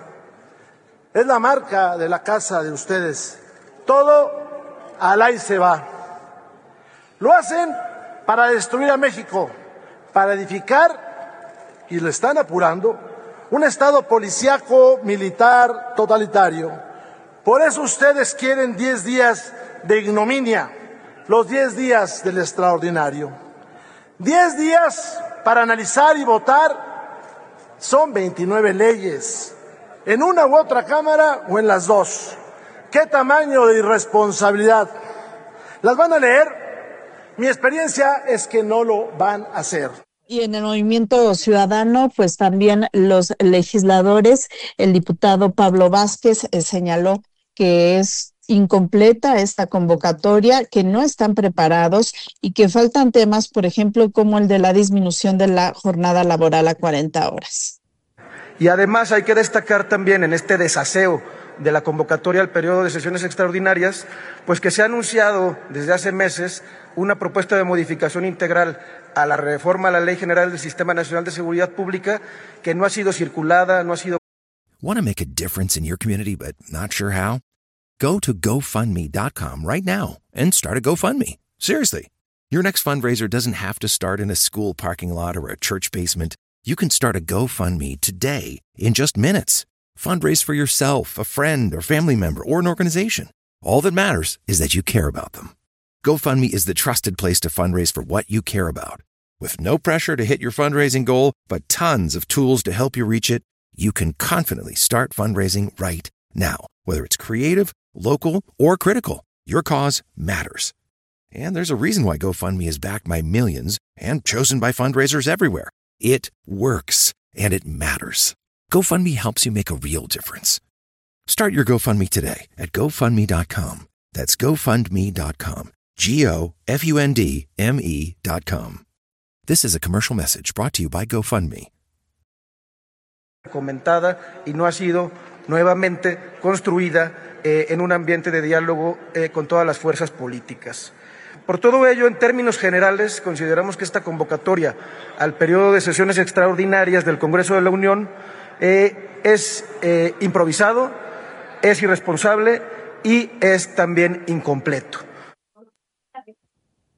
Speaker 16: Es la marca de la casa de ustedes. Todo al ahí se va. Lo hacen para destruir a México, para edificar, y lo están apurando, un estado policíaco, militar, totalitario. Por eso ustedes quieren diez días de ignominia, los diez días del extraordinario. Diez días para analizar y votar, son veintinueve leyes, en una u otra cámara o en las dos. ¿Qué tamaño de irresponsabilidad? ¿Las van a leer? Mi experiencia es que no lo van a hacer.
Speaker 15: Y en el Movimiento Ciudadano, pues también los legisladores, el diputado Pablo Vázquez eh, señaló que es incompleta esta convocatoria, que no están preparados y que faltan temas, por ejemplo, como el de la disminución de la jornada laboral a cuarenta horas.
Speaker 17: Y además hay que destacar también en este desaseo de la convocatoria al periodo de sesiones extraordinarias, pues que se ha anunciado desde hace meses una propuesta de modificación integral a la reforma a la Ley General del Sistema Nacional de Seguridad Pública que no ha sido circulada, no ha sido...
Speaker 3: Want to make a difference in your community but not sure how? Go to go fund me dot com right now and start a GoFundMe. Seriously, your next fundraiser doesn't have to start in a school parking lot or a church basement. You can start a GoFundMe today in just minutes. Fundraise for yourself, a friend, or family member, or an organization. All that matters is that you care about them. GoFundMe is the trusted place to fundraise for what you care about. With no pressure to hit your fundraising goal, but tons of tools to help you reach it, you can confidently start fundraising right now. Whether it's creative, local, or critical, your cause matters. And there's a reason why GoFundMe is backed by millions and chosen by fundraisers everywhere. It works, and it matters. GoFundMe helps you make a real difference. Start your GoFundMe today at go fund me dot com. That's go fund me dot com. G O F U N D M E dot com. This is a commercial message brought to you by GoFundMe.
Speaker 17: Comentada y no ha sido nuevamente construida eh, en un ambiente de diálogo eh, con todas las fuerzas políticas. Por todo ello, en términos generales, consideramos que esta convocatoria al periodo de sesiones extraordinarias del Congreso de la Unión eh, es eh, improvisado, es irresponsable y es también incompleto.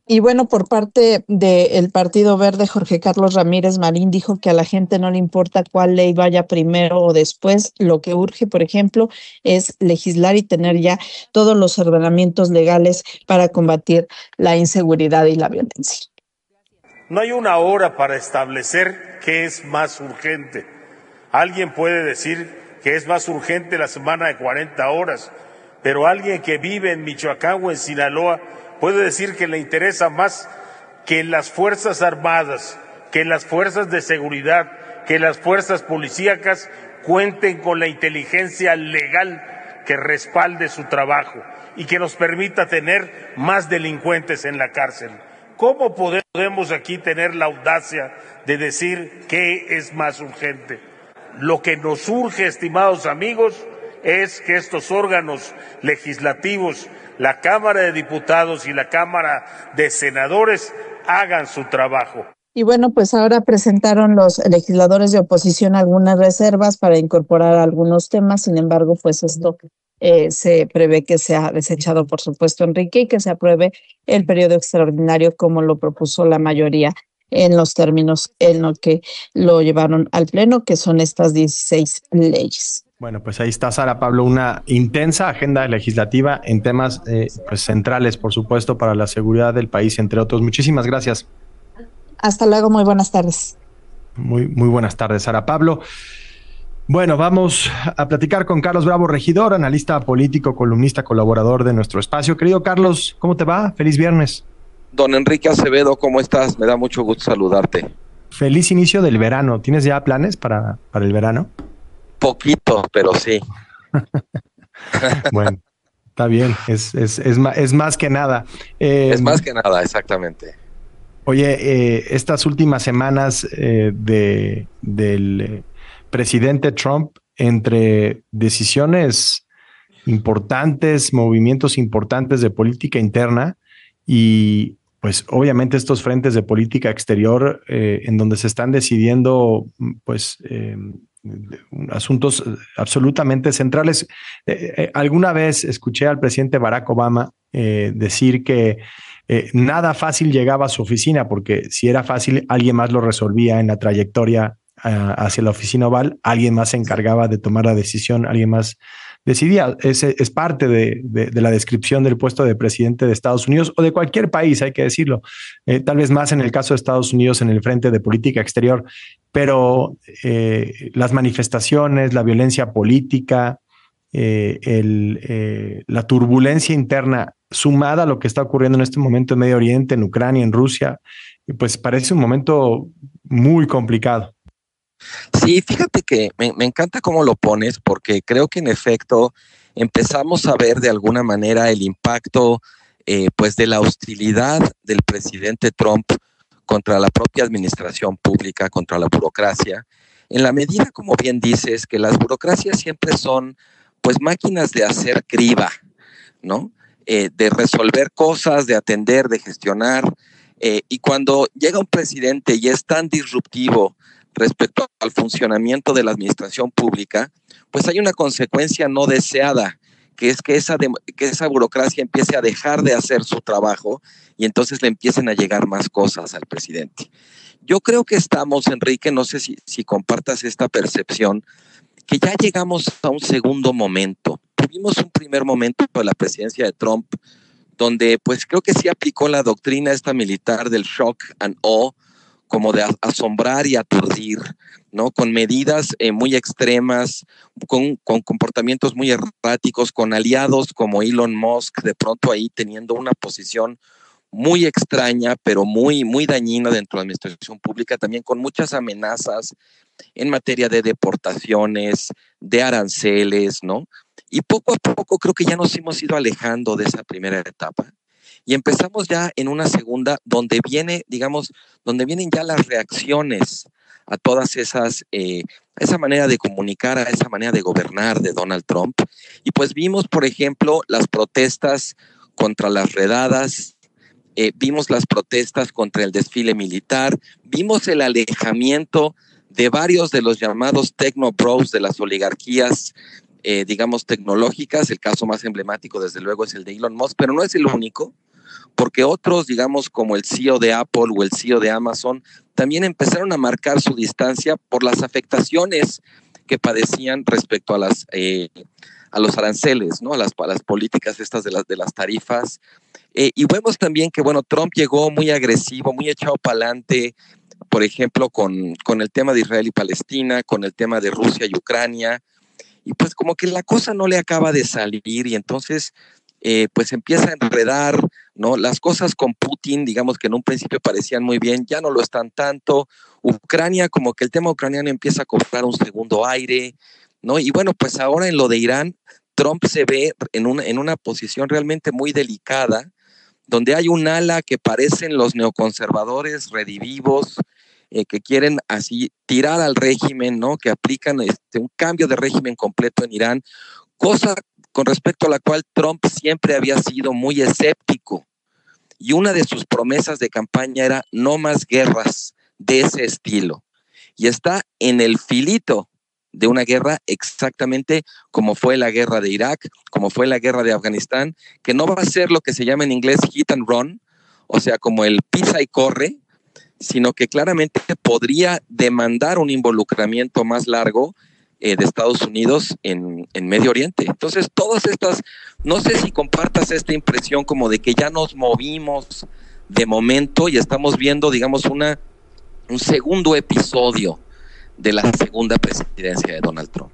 Speaker 15: Y bueno, por parte del Partido Verde, Jorge Carlos Ramírez Marín dijo que a la gente no le importa cuál ley vaya primero o después. Lo que urge, por ejemplo, es legislar y tener ya todos los ordenamientos legales para combatir la inseguridad y la violencia.
Speaker 18: No hay una hora para establecer qué es más urgente. Alguien puede decir que es más urgente la semana de cuarenta horas, pero alguien que vive en Michoacán o en Sinaloa puede decir que le interesa más que las Fuerzas Armadas, que las fuerzas de seguridad, que las fuerzas policíacas cuenten con la inteligencia legal que respalde su trabajo y que nos permita tener más delincuentes en la cárcel. ¿Cómo podemos aquí tener la audacia de decir qué es más urgente? Lo que nos urge, estimados amigos, es que estos órganos legislativos, la Cámara de Diputados y la Cámara de Senadores, hagan su trabajo.
Speaker 15: Y bueno, pues ahora presentaron los legisladores de oposición algunas reservas para incorporar algunos temas. Sin embargo, pues esto eh, se prevé que sea desechado, por supuesto, Enrique, y que se apruebe el periodo extraordinario como lo propuso la mayoría en los términos en los que lo llevaron al Pleno, que son estas dieciséis leyes.
Speaker 5: Bueno, pues ahí está, Sara Pablo, una intensa agenda legislativa en temas eh, pues centrales, por supuesto, para la seguridad del país, entre otros. Muchísimas gracias.
Speaker 15: Hasta luego, muy buenas tardes.
Speaker 5: Muy, muy buenas tardes, Sara Pablo. Bueno, vamos a platicar con Carlos Bravo Regidor, analista político, columnista, colaborador de nuestro espacio. Querido Carlos, ¿cómo te va? Feliz viernes.
Speaker 19: Don Enrique Acevedo, ¿cómo estás? Me da mucho gusto saludarte.
Speaker 5: Feliz inicio del verano. ¿Tienes ya planes para, para el verano?
Speaker 19: Poquito, pero sí.
Speaker 5: Bueno, está bien. Es, es, es, más, es más que nada. Eh,
Speaker 19: es más que nada, exactamente.
Speaker 5: Oye, eh, estas últimas semanas eh, de, del eh, presidente Trump, entre decisiones importantes, movimientos importantes de política interna y pues obviamente estos frentes de política exterior eh, en donde se están decidiendo pues eh, asuntos absolutamente centrales. Eh, eh, alguna vez escuché al presidente Barack Obama eh, decir que eh, nada fácil llegaba a su oficina, porque si era fácil, alguien más lo resolvía en la trayectoria uh, hacia la oficina oval, alguien más se encargaba de tomar la decisión, alguien más decidía. Es, es parte de, de, de la descripción del puesto de presidente de Estados Unidos o de cualquier país, hay que decirlo. Eh, tal vez más en el caso de Estados Unidos en el frente de política exterior, pero eh, las manifestaciones, la violencia política, eh, el, eh, la turbulencia interna sumada a lo que está ocurriendo en este momento en Medio Oriente, en Ucrania, en Rusia, pues parece un momento muy complicado.
Speaker 19: Sí, fíjate que me, me encanta cómo lo pones, porque creo que en efecto empezamos a ver de alguna manera el impacto eh, pues de la hostilidad del presidente Trump contra la propia administración pública, contra la burocracia, en la medida, como bien dices, que las burocracias siempre son pues máquinas de hacer criba, ¿no? Eh, de resolver cosas, de atender, de gestionar, eh, y cuando llega un presidente y es tan disruptivo respecto al funcionamiento de la administración pública, pues hay una consecuencia no deseada, que es que esa, de, que esa burocracia empiece a dejar de hacer su trabajo y entonces le empiecen a llegar más cosas al presidente. Yo creo que estamos, Enrique, no sé si, si compartas esta percepción, que ya llegamos a un segundo momento. Tuvimos un primer momento de la presidencia de Trump, donde pues creo que sí aplicó la doctrina esta militar del shock and awe, como de asombrar y aturdir, ¿no? Con medidas eh, muy extremas, con, con comportamientos muy erráticos, con aliados como Elon Musk, de pronto ahí teniendo una posición muy extraña, pero muy, muy dañina dentro de la administración pública, también con muchas amenazas en materia de deportaciones, de aranceles, ¿no? Y poco a poco creo que ya nos hemos ido alejando de esa primera etapa. Y empezamos ya en una segunda donde viene, digamos, donde vienen ya las reacciones a todas esas, eh, a esa manera de comunicar, a esa manera de gobernar de Donald Trump. Y pues vimos, por ejemplo, las protestas contra las redadas, eh, vimos las protestas contra el desfile militar, vimos el alejamiento de varios de los llamados techno bros de las oligarquías, eh, digamos, tecnológicas. El caso más emblemático, desde luego, es el de Elon Musk, pero no es el único. porque otros, digamos, como el C E O de Apple o el C E O de Amazon, también empezaron a marcar su distancia por las afectaciones que padecían respecto a las eh, a los aranceles, ¿no? A las, a las políticas estas de las, de las tarifas. Eh, y vemos también que, bueno, Trump llegó muy agresivo, muy echado para adelante, por ejemplo, con, con el tema de Israel y Palestina, con el tema de Rusia y Ucrania, y pues como que la cosa no le acaba de salir, y entonces eh, pues empieza a enredar, ¿no? Las cosas con Putin, digamos que en un principio parecían muy bien, ya no lo están tanto. Ucrania, como que el tema ucraniano empieza a cobrar un segundo aire, ¿no? Y bueno, pues ahora en lo de Irán, Trump se ve en una, en una posición realmente muy delicada, donde hay un ala que parecen los neoconservadores redivivos, eh, que quieren así tirar al régimen, ¿no? Que aplican este, un cambio de régimen completo en Irán, cosa con respecto a la cual Trump siempre había sido muy escéptico. Y una de sus promesas de campaña era no más guerras de ese estilo. Y está en el filito de una guerra exactamente como fue la guerra de Irak, como fue la guerra de Afganistán, que no va a ser lo que se llama en inglés hit and run, o sea, como el pisa y corre, sino que claramente podría demandar un involucramiento más largo eh, de Estados Unidos en, en Medio Oriente. Entonces, todas estas, no sé si compartas esta impresión como de que ya nos movimos de momento y estamos viendo, digamos, una, un segundo episodio de la segunda presidencia de Donald Trump.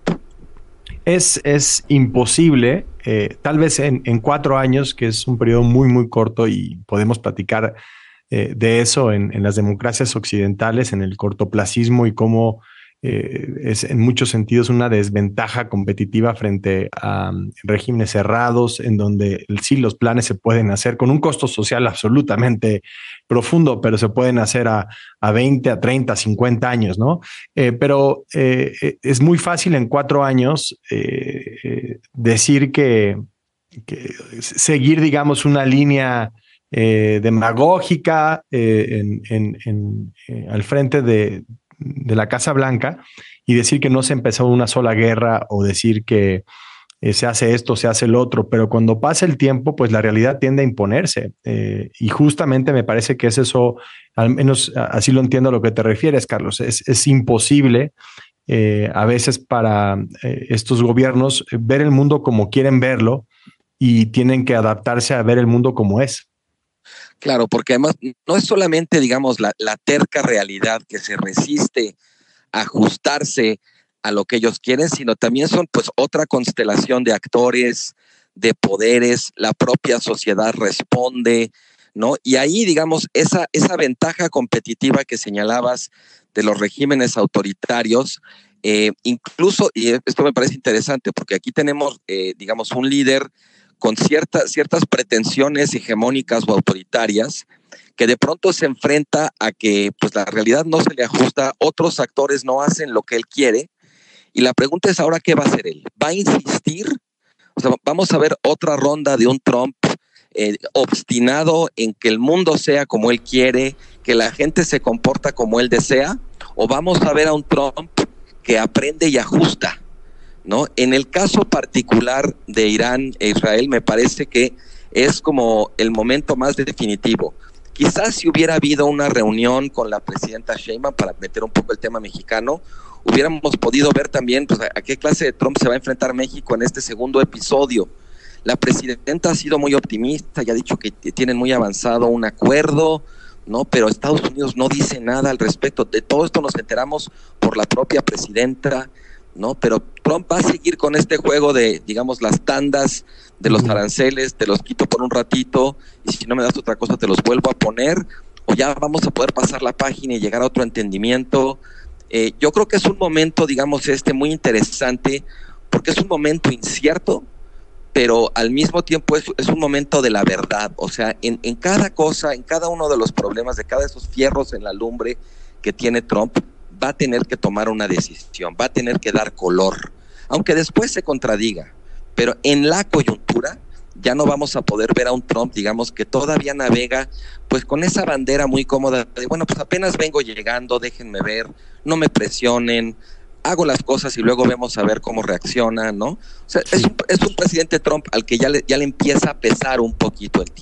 Speaker 5: Es, es imposible, eh, tal vez en, en cuatro años, que es un periodo muy, muy corto, y podemos platicar eh, de eso en, en las democracias occidentales, en el cortoplacismo, y cómo eh, es en muchos sentidos una desventaja competitiva frente a um, regímenes cerrados, en donde sí los planes se pueden hacer con un costo social absolutamente profundo, pero se pueden hacer a, a veinte, a treinta, cincuenta años, ¿no? Eh, pero eh, es muy fácil en cuatro años eh, eh, decir que, que seguir, digamos, una línea eh, demagógica eh, en, en, en, eh, al frente de, de la Casa Blanca, y decir que no se empezó una sola guerra, o decir que Eh, se hace esto, se hace el otro, pero cuando pasa el tiempo, pues la realidad tiende a imponerse. Eh, y justamente me parece que es eso, al menos así lo entiendo a lo que te refieres, Carlos. Es, es imposible eh, a veces para eh, estos gobiernos ver el mundo como quieren verlo, y tienen que adaptarse a ver el mundo como es.
Speaker 19: Claro, porque además no es solamente, digamos, la, la terca realidad que se resiste a ajustarse a lo que ellos quieren, sino también son pues otra constelación de actores, de poderes, la propia sociedad responde, ¿no? Y ahí, digamos, esa, esa ventaja competitiva que señalabas de los regímenes autoritarios, eh, incluso, y esto me parece interesante, porque aquí tenemos, eh, digamos, un líder con cierta, ciertas pretensiones hegemónicas o autoritarias, que de pronto se enfrenta a que pues la realidad no se le ajusta, otros actores no hacen lo que él quiere. Y la pregunta es ahora, ¿qué va a hacer él? ¿Va a insistir? O sea, vamos a ver otra ronda de un Trump eh, obstinado en que el mundo sea como él quiere, que la gente se comporta como él desea, o vamos a ver a un Trump que aprende y ajusta, ¿no? En el caso particular de Irán e Israel, me parece que es como el momento más definitivo. Quizás si hubiera habido una reunión con la presidenta Sheinbaum, para meter un poco el tema mexicano, hubiéramos podido ver también pues, a qué clase de Trump se va a enfrentar México en este segundo episodio. La presidenta ha sido muy optimista y ha dicho que tienen muy avanzado un acuerdo, ¿no? Pero Estados Unidos no dice nada al respecto. De todo esto nos enteramos por la propia presidenta, ¿no? Pero Trump va a seguir con este juego de, digamos, las tandas de los aranceles, te los quito por un ratito, y si no me das otra cosa te los vuelvo a poner, o ya vamos a poder pasar la página y llegar a otro entendimiento. Eh, yo creo que es un momento, digamos, este muy interesante, porque es un momento incierto, pero al mismo tiempo es, es un momento de la verdad. O sea, en, en cada cosa, en cada uno de los problemas, de cada de esos fierros en la lumbre que tiene Trump, va a tener que tomar una decisión, va a tener que dar color, aunque después se contradiga. Pero en la coyuntura ya no vamos a poder ver a un Trump, digamos, que todavía navega pues con esa bandera muy cómoda de, bueno, pues apenas vengo llegando, déjenme ver, no me presionen, hago las cosas y luego vemos a ver cómo reacciona, ¿no? O sea, es un, es un presidente Trump al que ya le, ya le empieza a pesar un poquito el tiempo.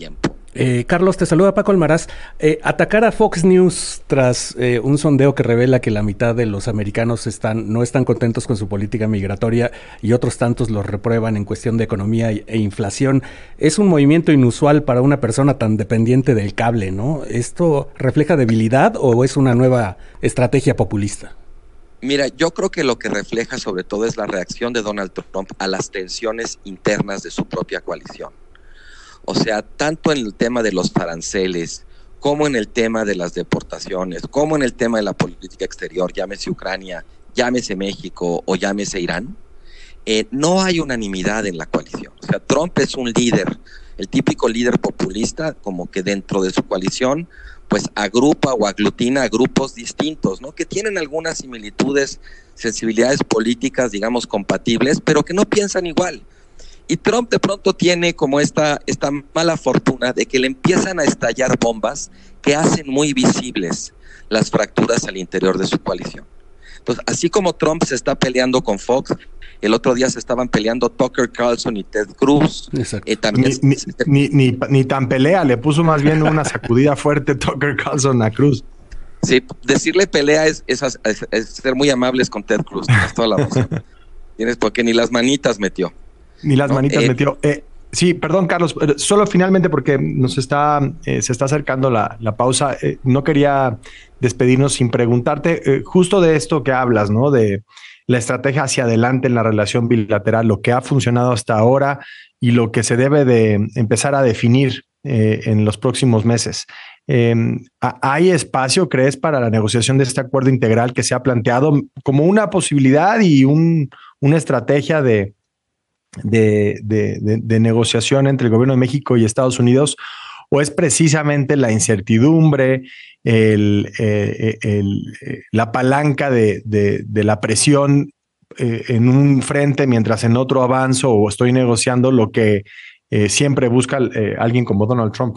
Speaker 9: Eh, Carlos, te saluda Paco Almaraz. Eh, atacar a Fox News tras eh, un sondeo que revela que la mitad de los americanos están no están contentos con su política migratoria y otros tantos los reprueban en cuestión de economía e inflación, es un movimiento inusual para una persona tan dependiente del cable, ¿no? ¿Esto refleja debilidad o es una nueva estrategia populista?
Speaker 19: Mira, yo creo que lo que refleja sobre todo es la reacción de Donald Trump a las tensiones internas de su propia coalición. O sea, tanto en el tema de los aranceles, como en el tema de las deportaciones, como en el tema de la política exterior, llámese Ucrania, llámese México o llámese Irán, eh, no hay unanimidad en la coalición. O sea, Trump es un líder, el típico líder populista, como que dentro de su coalición, pues agrupa o aglutina a grupos distintos, ¿no? Que tienen algunas similitudes, sensibilidades políticas, digamos, compatibles, pero que no piensan igual. Y Trump de pronto tiene como esta, esta mala fortuna de que le empiezan a estallar bombas que hacen muy visibles las fracturas al interior de su coalición. Entonces, así como Trump se está peleando con Fox, el otro día se estaban peleando Tucker Carlson y Ted Cruz.
Speaker 5: Eh, también ni, se... ni, ni, ni, ni tan pelea, le puso más bien una sacudida fuerte Tucker Carlson a Cruz.
Speaker 19: Sí, decirle pelea es, es, es, es ser muy amables con Ted Cruz, tienes toda la razón. Tienes, porque ni las manitas metió.
Speaker 5: Ni las
Speaker 19: no,
Speaker 5: manitas
Speaker 19: eh,
Speaker 5: metió. Eh, sí, perdón, Carlos, solo finalmente porque nos está, eh, se está acercando la, la pausa. Eh, no quería despedirnos sin preguntarte eh, justo de esto que hablas, ¿no? De la estrategia hacia adelante en la relación bilateral, lo que ha funcionado hasta ahora y lo que se debe de empezar a definir eh, en los próximos meses. Eh, ¿Hay espacio, crees, para la negociación de este acuerdo integral que se ha planteado como una posibilidad y un, una estrategia de De, de, de, de negociación entre el gobierno de México y Estados Unidos, o es precisamente la incertidumbre, el, eh, el, eh, la palanca de, de, de la presión eh, en un frente mientras en otro avanzo o estoy negociando lo que eh, siempre busca eh, alguien como Donald Trump?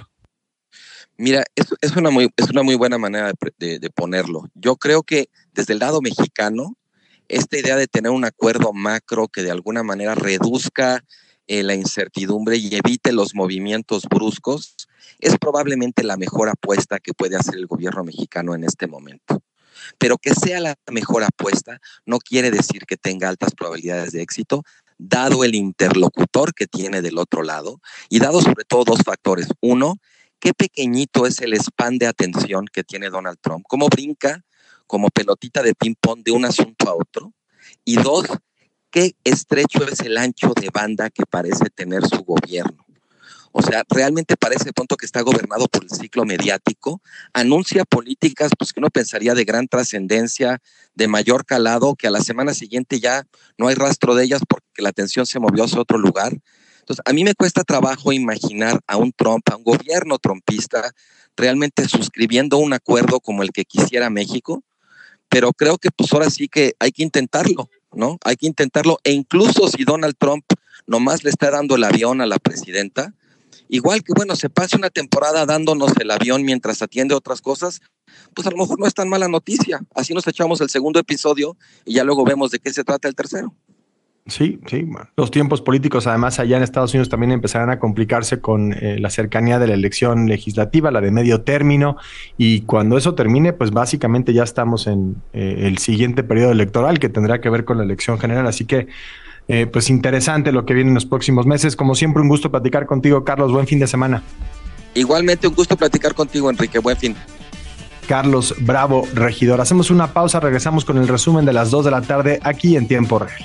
Speaker 19: Mira, es, es, una muy, es una muy buena manera de, de, de ponerlo. Yo creo que desde el lado mexicano, esta idea de tener un acuerdo macro que de alguna manera reduzca eh, la incertidumbre y evite los movimientos bruscos es probablemente la mejor apuesta que puede hacer el gobierno mexicano en este momento. Pero que sea la mejor apuesta no quiere decir que tenga altas probabilidades de éxito, dado el interlocutor que tiene del otro lado y dado sobre todo dos factores. Uno, qué pequeñito es el span de atención que tiene Donald Trump, cómo brinca como pelotita de ping-pong de un asunto a otro. Y dos, qué estrecho es el ancho de banda que parece tener su gobierno. O sea, realmente parece de pronto que está gobernado por el ciclo mediático, anuncia políticas pues, que uno pensaría de gran trascendencia, de mayor calado, que a la semana siguiente ya no hay rastro de ellas porque la atención se movió hacia otro lugar. Entonces, a mí me cuesta trabajo imaginar a un Trump, a un gobierno trumpista, realmente suscribiendo un acuerdo como el que quisiera México, pero creo que pues ahora sí que hay que intentarlo, ¿no? Hay que intentarlo, e incluso si Donald Trump nomás le está dando el avión a la presidenta, igual que, bueno, se pase una temporada dándonos el avión mientras atiende otras cosas, pues a lo mejor no es tan mala noticia. Así nos echamos el segundo episodio y ya luego vemos de qué se trata el tercero.
Speaker 5: Sí, sí. Los tiempos políticos, además, allá en Estados Unidos también empezarán a complicarse con eh, la cercanía de la elección legislativa, la de medio término, y cuando eso termine, pues básicamente ya estamos en eh, el siguiente periodo electoral que tendrá que ver con la elección general. Así que, eh, pues interesante lo que viene en los próximos meses. Como siempre, un gusto platicar contigo, Carlos. Buen fin de semana.
Speaker 19: Igualmente, un gusto platicar contigo, Enrique. Buen fin.
Speaker 5: Carlos Bravo, regidor. Hacemos una pausa, regresamos con el resumen de las dos de la tarde aquí en Tiempo Real.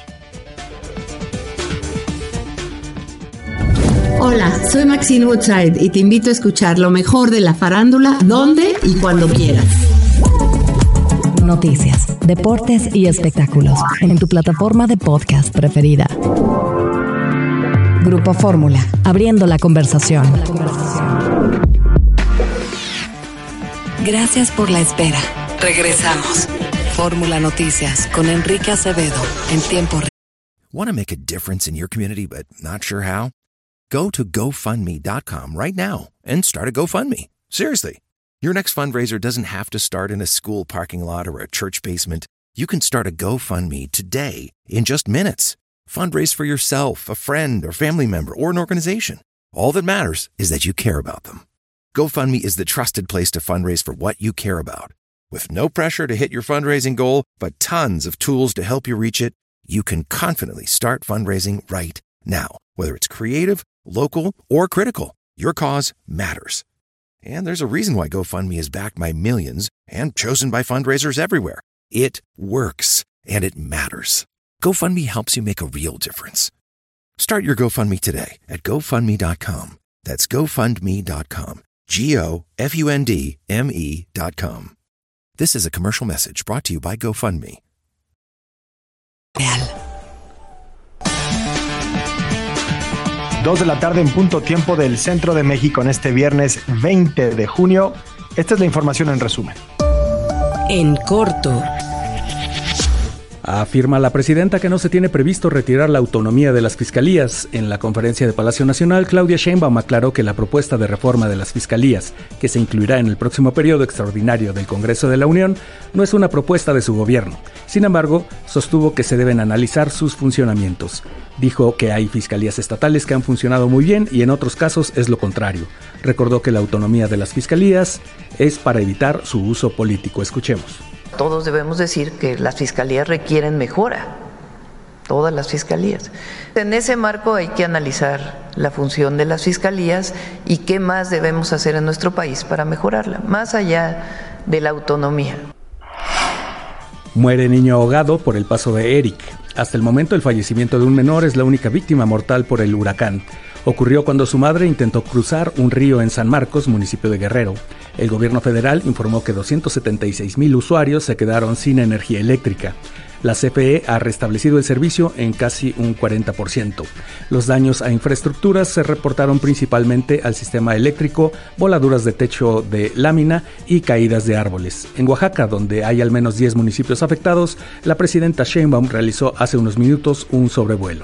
Speaker 6: Hola, soy Maxine Woodside y te invito a escuchar lo mejor de la farándula donde y cuando quieras.
Speaker 4: Noticias, deportes y espectáculos en tu plataforma de podcast preferida. Grupo Fórmula, abriendo la conversación. Gracias por la espera. Regresamos. Fórmula Noticias con Enrique Acevedo en Tiempo Real.
Speaker 3: Want to make a difference in your community but not sure how? Go to go fund me dot com right now and start a GoFundMe. Seriously. Your next fundraiser doesn't have to start in a school parking lot or a church basement. You can start a GoFundMe today in just minutes. Fundraise for yourself, a friend, or family member, or an organization. All that matters is that you care about them. GoFundMe is the trusted place to fundraise for what you care about. With no pressure to hit your fundraising goal, but tons of tools to help you reach it, you can confidently start fundraising right now. Whether it's creative, local, or critical, your cause matters. And there's a reason why GoFundMe is backed by millions and chosen by fundraisers everywhere. It works, and it matters. GoFundMe helps you make a real difference. Start your GoFundMe today at GoFundMe dot com. That's GoFundMe dot com. G O F U N D M E dot com. This is a commercial message brought to you by GoFundMe.
Speaker 5: Dos de la tarde en punto, tiempo del centro de México, en este viernes veinte de junio. Esta es la información en resumen.
Speaker 4: En corto.
Speaker 9: Afirma la presidenta que no se tiene previsto retirar la autonomía de las fiscalías. En la conferencia de Palacio Nacional, Claudia Sheinbaum aclaró que la propuesta de reforma de las fiscalías, que se incluirá en el próximo periodo extraordinario del Congreso de la Unión, no es una propuesta de su gobierno. Sin embargo, sostuvo que se deben analizar sus funcionamientos. Dijo que hay fiscalías estatales que han funcionado muy bien y en otros casos es lo contrario. Recordó que la autonomía de las fiscalías es para evitar su uso político. Escuchemos.
Speaker 20: Todos debemos decir que las fiscalías requieren mejora, todas las fiscalías. En ese marco hay que analizar la función de las fiscalías y qué más debemos hacer en nuestro país para mejorarla, más allá de la autonomía.
Speaker 9: Muere niño ahogado por el paso de Eric. Hasta el momento, el fallecimiento de un menor es la única víctima mortal por el huracán. Ocurrió cuando su madre intentó cruzar un río en San Marcos, municipio de Guerrero. El gobierno federal informó que doscientos setenta y seis mil usuarios se quedaron sin energía eléctrica. La C F E ha restablecido el servicio en casi un cuarenta por ciento. Los daños a infraestructuras se reportaron principalmente al sistema eléctrico, voladuras de techo de lámina y caídas de árboles. En Oaxaca, donde hay al menos diez municipios afectados, la presidenta Sheinbaum realizó hace unos minutos un sobrevuelo.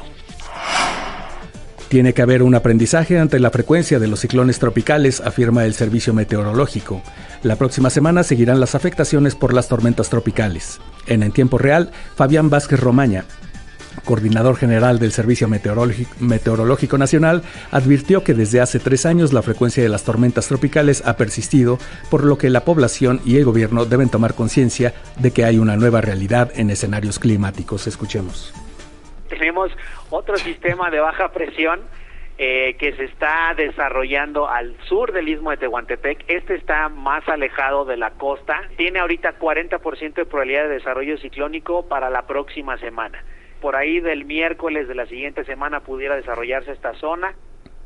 Speaker 9: Tiene que haber un aprendizaje ante la frecuencia de los ciclones tropicales, afirma el Servicio Meteorológico. La próxima semana seguirán las afectaciones por las tormentas tropicales. En En Tiempo Real, Fabián Vázquez Romaña, coordinador general del Servicio Meteorológico, Meteorológico Nacional, advirtió que desde hace tres años la frecuencia de las tormentas tropicales ha persistido, por lo que la población y el gobierno deben tomar conciencia de que hay una nueva realidad en escenarios climáticos. Escuchemos.
Speaker 14: Tenemos otro sistema de baja presión eh, que se está desarrollando al sur del Istmo de Tehuantepec. Este está más alejado de la costa. Tiene ahorita cuarenta por ciento de probabilidad de desarrollo ciclónico para la próxima semana. Por ahí del miércoles de la siguiente semana pudiera desarrollarse esta zona.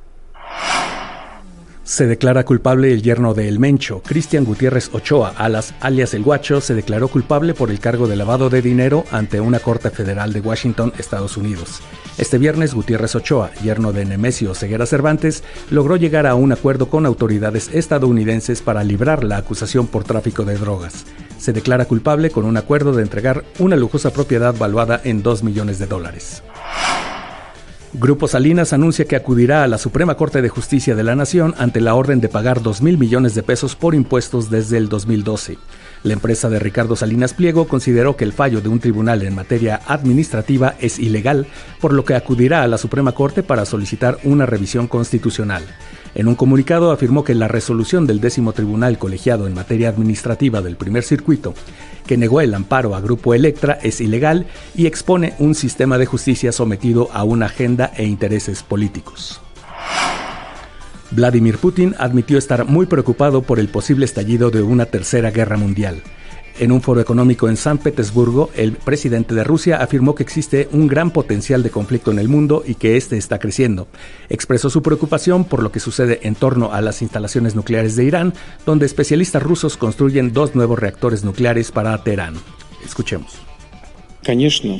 Speaker 9: Se declara culpable el yerno de El Mencho. Cristian Gutiérrez Ochoa, alias, alias El Guacho, se declaró culpable por el cargo de lavado de dinero ante una corte federal de Washington, Estados Unidos. Este viernes, Gutiérrez Ochoa, yerno de Nemesio Ceguera Cervantes, logró llegar a un acuerdo con autoridades estadounidenses para librar la acusación por tráfico de drogas. Se declara culpable con un acuerdo de entregar una lujosa propiedad valuada en dos millones de dólares. Grupo Salinas anuncia que acudirá a la Suprema Corte de Justicia de la Nación ante la orden de pagar dos mil millones de pesos por impuestos desde el dos mil doce. La empresa de Ricardo Salinas Pliego consideró que el fallo de un tribunal en materia administrativa es ilegal, por lo que acudirá a la Suprema Corte para solicitar una revisión constitucional. En un comunicado afirmó que la resolución del décimo tribunal colegiado en materia administrativa del primer circuito, que negó el amparo a Grupo Electra, es ilegal y expone un sistema de justicia sometido a una agenda e intereses políticos. Vladimir Putin admitió estar muy preocupado por el posible estallido de una tercera guerra mundial. En un foro económico en San Petersburgo, el presidente de Rusia afirmó que existe un gran potencial de conflicto en el mundo y que este está creciendo. Expresó su preocupación por lo que sucede en torno a las instalaciones nucleares de Irán, donde especialistas rusos construyen dos nuevos reactores nucleares para Teherán. Escuchemos.
Speaker 21: Конечно,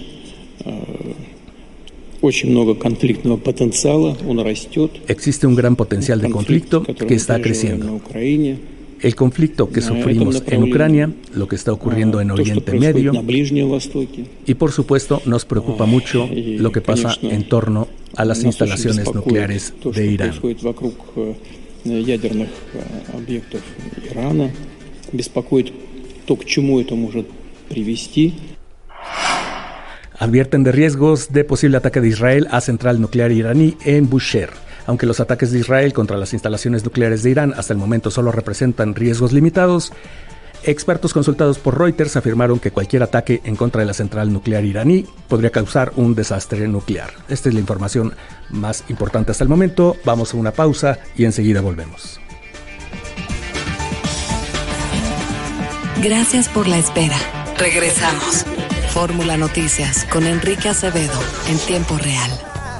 Speaker 21: очень много конфликтного потенциала, он растет.
Speaker 9: Existe un gran potencial de conflicto que está creciendo. El conflicto que sufrimos en Ucrania, lo que está ocurriendo en Oriente Medio y, por supuesto, nos preocupa mucho lo que pasa en torno a las instalaciones nucleares de Irán. Advierten de riesgos de posible ataque de Israel a central nuclear iraní en Bushehr. Aunque los ataques de Israel contra las instalaciones nucleares de Irán hasta el momento solo representan riesgos limitados, expertos consultados por Reuters afirmaron que cualquier ataque en contra de la central nuclear iraní podría causar un desastre nuclear. Esta es la información más importante hasta el momento. Vamos a una pausa y enseguida volvemos.
Speaker 4: Gracias por la espera. Regresamos. Fórmula Noticias con Enrique Acevedo en tiempo real.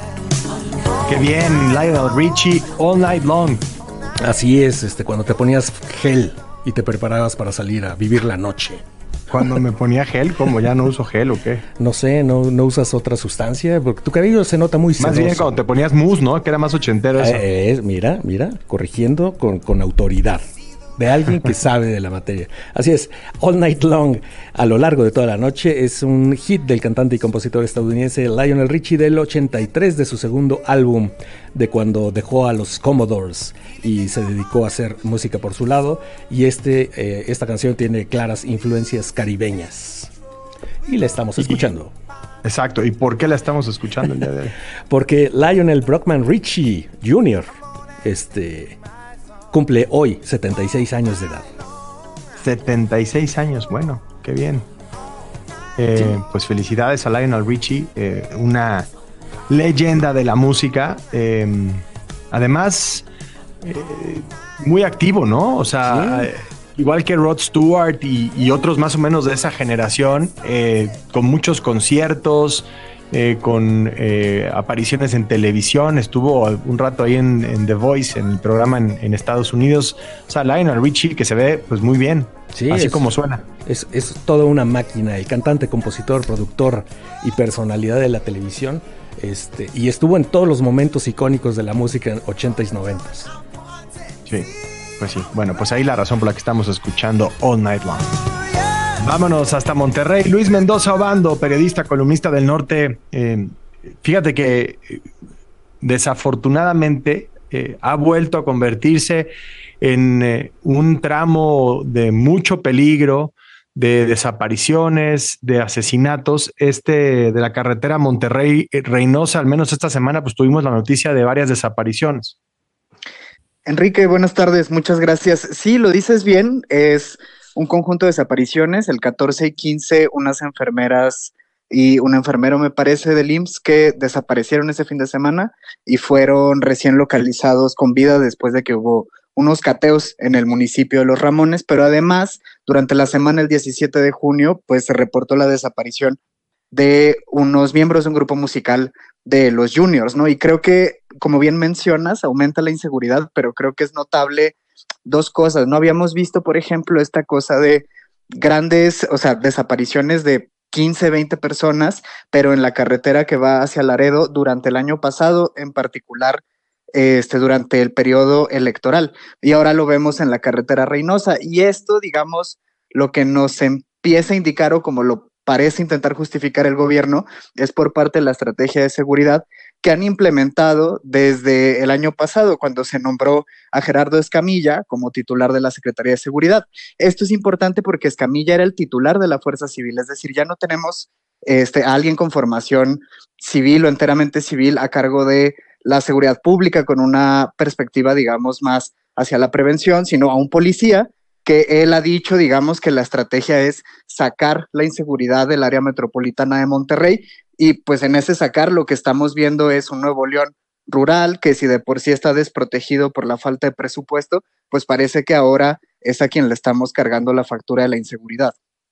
Speaker 5: Qué bien, Lionel Richie, All Night Long.
Speaker 9: Así es, este, cuando te ponías gel y te preparabas para salir a vivir la noche.
Speaker 5: Cuando me ponía gel, ¿cómo ya no uso gel o qué?
Speaker 9: No sé, no, no usas otra sustancia, porque tu cabello se nota muy sedoso.
Speaker 5: Más bien cuando te ponías mousse, ¿no? Que era más ochentero eso.
Speaker 9: Eh, eh, mira, mira, corrigiendo con, con autoridad. De alguien que sabe de la materia. Así es, All Night Long, a lo largo de toda la noche, es un hit del cantante y compositor estadounidense Lionel Richie del ochenta y tres, de su segundo álbum, de cuando dejó a los Commodores y se dedicó a hacer música por su lado. Y este, eh, esta canción tiene claras influencias caribeñas. Y la estamos escuchando.
Speaker 5: Exacto, ¿y por qué la estamos escuchando el día de hoy?
Speaker 9: Porque Lionel Brockman Richie junior, este... cumple hoy setenta y seis años de edad.
Speaker 5: setenta y seis años, bueno, qué bien. Eh, sí. Pues felicidades a Lionel Richie, eh, una leyenda de la música. Eh, además, eh, muy activo, ¿no? O sea, sí. eh, igual que Rod Stewart y, y otros más o menos de esa generación, eh, con muchos conciertos. Eh, con eh, apariciones en televisión, estuvo un rato ahí en, en The Voice, en el programa en, en Estados Unidos. O sea, Lionel Richie, que se ve pues muy bien, sí, así es, como suena.
Speaker 9: Es, es toda una máquina, el cantante, compositor, productor y personalidad de la televisión, este, y estuvo en todos los momentos icónicos de la música en ochentas y noventas.
Speaker 5: Sí, pues sí. Bueno, pues ahí la razón por la que estamos escuchando All Night Long. Vámonos hasta Monterrey. Luis Mendoza Obando, periodista, columnista del Norte. Eh, fíjate que eh, desafortunadamente eh, ha vuelto a convertirse en eh, un tramo de mucho peligro, de desapariciones, de asesinatos. Este de la carretera Monterrey-Reynosa, al menos esta semana, pues tuvimos la noticia de varias desapariciones.
Speaker 1: Enrique, buenas tardes, muchas gracias. Sí, lo dices bien, es un conjunto de desapariciones, el catorce y quince, unas enfermeras y un enfermero, me parece, del I M S S que desaparecieron ese fin de semana y fueron recién localizados con vida después de que hubo unos cateos en el municipio de Los Ramones, pero además, durante la semana el diecisiete de junio, pues se reportó la desaparición de unos miembros de un grupo musical de los Juniors, ¿no? Y creo que, como bien mencionas, aumenta la inseguridad, pero creo que es notable dos cosas. No habíamos visto, por ejemplo, esta cosa de grandes, o sea, desapariciones de quince, veinte personas, pero en la carretera que va hacia Laredo durante el año pasado, en particular, este, durante el periodo electoral. Y ahora lo vemos en la carretera Reynosa. Y esto, digamos, lo que nos empieza a indicar, o como lo parece intentar justificar el gobierno, es por parte de la estrategia de seguridad que han implementado desde el año pasado, cuando se nombró a Gerardo Escamilla como titular de la Secretaría de Seguridad. Esto es importante porque Escamilla era el titular de la Fuerza Civil, es decir, ya no tenemos este, a alguien con formación civil o enteramente civil a cargo de la seguridad pública con una perspectiva, digamos, más hacia la prevención, sino a un policía que él ha dicho, digamos, que la estrategia es sacar la inseguridad del área metropolitana de Monterrey, y pues en ese sacar lo que estamos viendo es un Nuevo León rural que, si de por sí está desprotegido por la falta de presupuesto, pues parece que ahora es a quien le estamos cargando la factura de la inseguridad.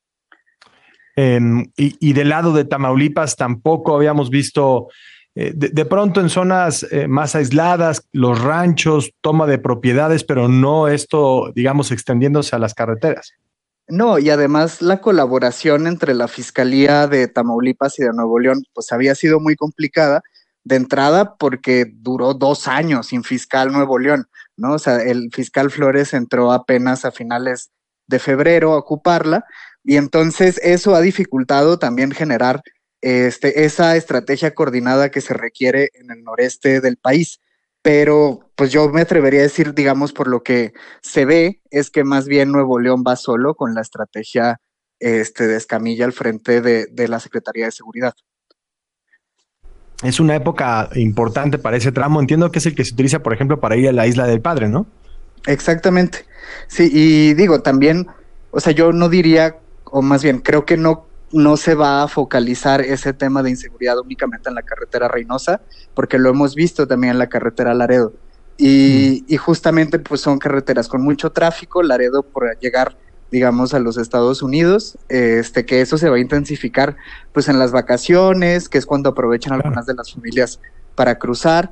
Speaker 5: Eh, y, y del lado de Tamaulipas tampoco habíamos visto, eh, de, de pronto en zonas eh, más aisladas, los ranchos, toma de propiedades, pero no esto, digamos, extendiéndose a las carreteras.
Speaker 1: No, y además la colaboración entre la Fiscalía de Tamaulipas y de Nuevo León pues había sido muy complicada de entrada porque duró dos años sin fiscal Nuevo León, ¿no? O sea, el fiscal Flores entró apenas a finales de febrero a ocuparla, y entonces eso ha dificultado también generar este, esa estrategia coordinada que se requiere en el noreste del país. Pero pues yo me atrevería a decir, digamos, por lo que se ve, es que más bien Nuevo León va solo con la estrategia este, de Escamilla al frente de, de la Secretaría de Seguridad.
Speaker 5: es una época importante para ese tramo. Entiendo que es el que se utiliza, por ejemplo, para ir a la Isla del Padre, ¿no?
Speaker 1: Exactamente. Sí, y digo, también, o sea, yo no diría, o más bien, creo que no, no se va a focalizar ese tema de inseguridad únicamente en la carretera Reynosa, porque lo hemos visto también en la carretera Laredo. Y, mm. y justamente, pues son carreteras con mucho tráfico. Laredo, por llegar, digamos, a los Estados Unidos, este, que eso se va a intensificar, pues en las vacaciones, que es cuando aprovechan claro. algunas de las familias para cruzar.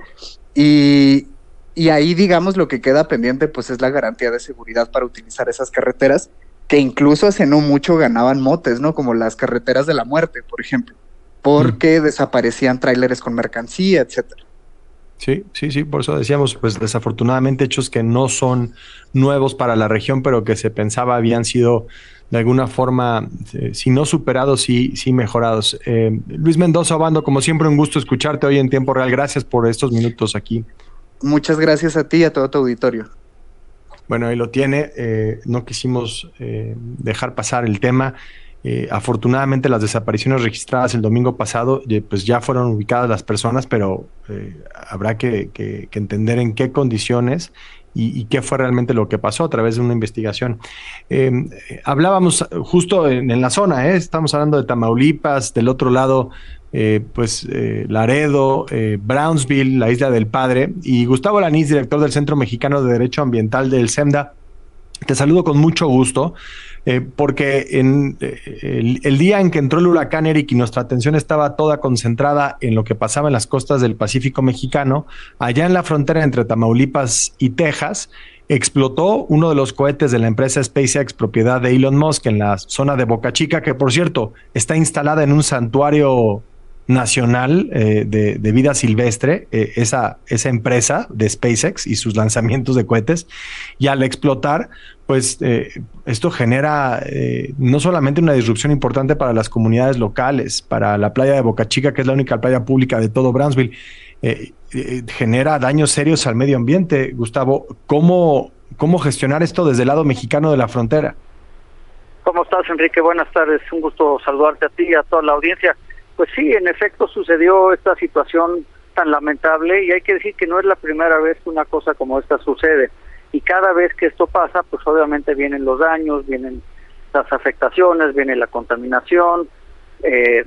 Speaker 1: Y, y ahí, digamos, lo que queda pendiente, pues es la garantía de seguridad para utilizar esas carreteras, que incluso hace no mucho ganaban motes, ¿no? Como las carreteras de la muerte, por ejemplo, porque mm. desaparecían tráileres con mercancía, etcétera.
Speaker 5: Sí, sí, sí, por eso decíamos, pues desafortunadamente hechos que no son nuevos para la región, pero que se pensaba habían sido de alguna forma, eh, si no superados, sí, sí mejorados. Eh, Luis Mendoza Obando, como siempre, un gusto escucharte hoy en tiempo real. Gracias por estos minutos aquí.
Speaker 1: Muchas gracias a ti y a todo tu auditorio.
Speaker 5: Bueno, ahí lo tiene. Eh, no quisimos eh, dejar pasar el tema. Eh, afortunadamente las desapariciones registradas el domingo pasado eh, pues ya fueron ubicadas las personas, pero eh, habrá que, que, que entender en qué condiciones y, y qué fue realmente lo que pasó a través de una investigación. Eh, hablábamos justo en, en la zona, ¿eh? Estamos hablando de Tamaulipas, del otro lado eh, pues eh, Laredo, eh, Brownsville, la Isla del Padre, y Gustavo Lanís, director del Centro Mexicano de Derecho Ambiental del SEMDA. Te saludo con mucho gusto, eh, porque en eh, el, el día en que entró el huracán Eric y nuestra atención estaba toda concentrada en lo que pasaba en las costas del Pacífico mexicano, allá en la frontera entre Tamaulipas y Texas, explotó uno de los cohetes de la empresa SpaceX, propiedad de Elon Musk, en la zona de Boca Chica, que por cierto está instalada en un santuario nacional eh, de, de vida silvestre, eh, esa, esa empresa de SpaceX y sus lanzamientos de cohetes, y al explotar, pues eh, esto genera eh, no solamente una disrupción importante para las comunidades locales, para la playa de Boca Chica, que es la única playa pública de todo Brownsville, eh, eh, genera daños serios al medio ambiente. Gustavo, ¿cómo, cómo gestionar esto desde el lado mexicano de la frontera?
Speaker 8: ¿Cómo estás, Enrique? Buenas tardes, un gusto saludarte a ti y a toda la audiencia. Pues sí, en efecto sucedió esta situación tan lamentable, y hay que decir que no es la primera vez que una cosa como esta sucede, y cada vez que esto pasa, pues obviamente vienen los daños, vienen las afectaciones, viene la contaminación, eh,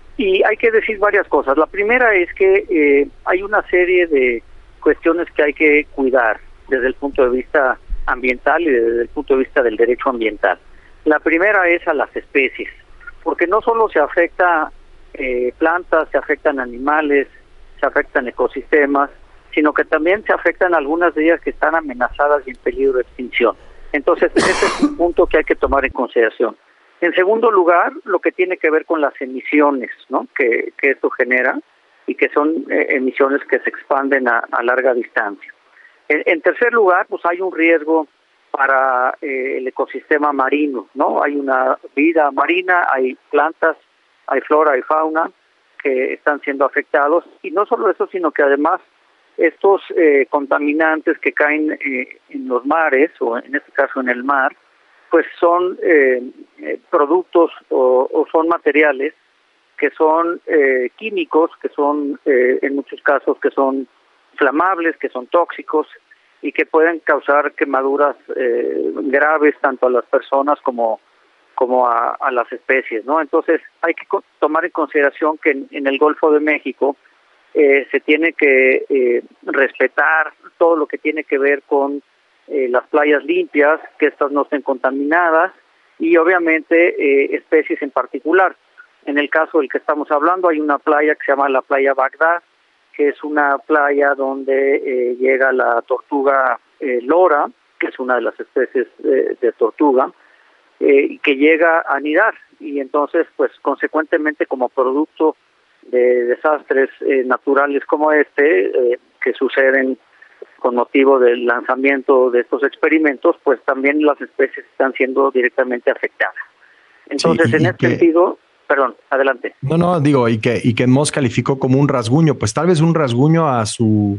Speaker 8: y hay que decir varias cosas. La primera es que eh, hay una serie de cuestiones que hay que cuidar desde el punto de vista ambiental y desde el punto de vista del derecho ambiental. La primera es a las especies, porque no solo se afecta Eh, plantas, se afectan animales, se afectan ecosistemas, sino que también se afectan algunas de ellas que están amenazadas y en peligro de extinción. Entonces, ese es un punto que hay que tomar en consideración. En segundo lugar, lo que tiene que ver con las emisiones, ¿no?, que, que esto genera, y que son eh, emisiones que se expanden a, a larga distancia. En, en tercer lugar, pues hay un riesgo para eh, el ecosistema marino, ¿no? Hay una vida marina, hay plantas, hay flora, hay fauna que están siendo afectados, y no solo eso, sino que además estos eh, contaminantes que caen eh, en los mares, o en este caso en el mar, pues son eh, eh, productos o, o son materiales que son eh, químicos, que son eh, en muchos casos que son inflamables, que son tóxicos, y que pueden causar quemaduras eh, graves tanto a las personas como como a, a las especies, ¿no? Entonces hay que co- tomar en consideración que en, en el Golfo de México eh, se tiene que eh, respetar todo lo que tiene que ver con eh, las playas limpias, que estas no estén contaminadas, y obviamente eh, especies en particular. En el caso del que estamos hablando, hay una playa que se llama la playa Bagdad, que es una playa donde eh, llega la tortuga eh, lora, que es una de las especies de, de tortuga, Eh, que llega a anidar, y entonces pues consecuentemente, como producto de desastres eh, naturales como este eh, que suceden con motivo del lanzamiento de estos experimentos, pues también las especies están siendo directamente afectadas. Entonces, sí, en este que, sentido, perdón, adelante.
Speaker 5: No, no, digo, y que y que Musk calificó como un rasguño, pues tal vez un rasguño a su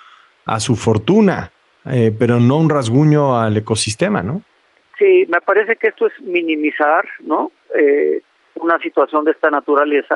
Speaker 5: a su fortuna, eh, pero no un rasguño al ecosistema, ¿no?
Speaker 8: Sí, me parece que esto es minimizar, ¿no?, eh, una situación de esta naturaleza,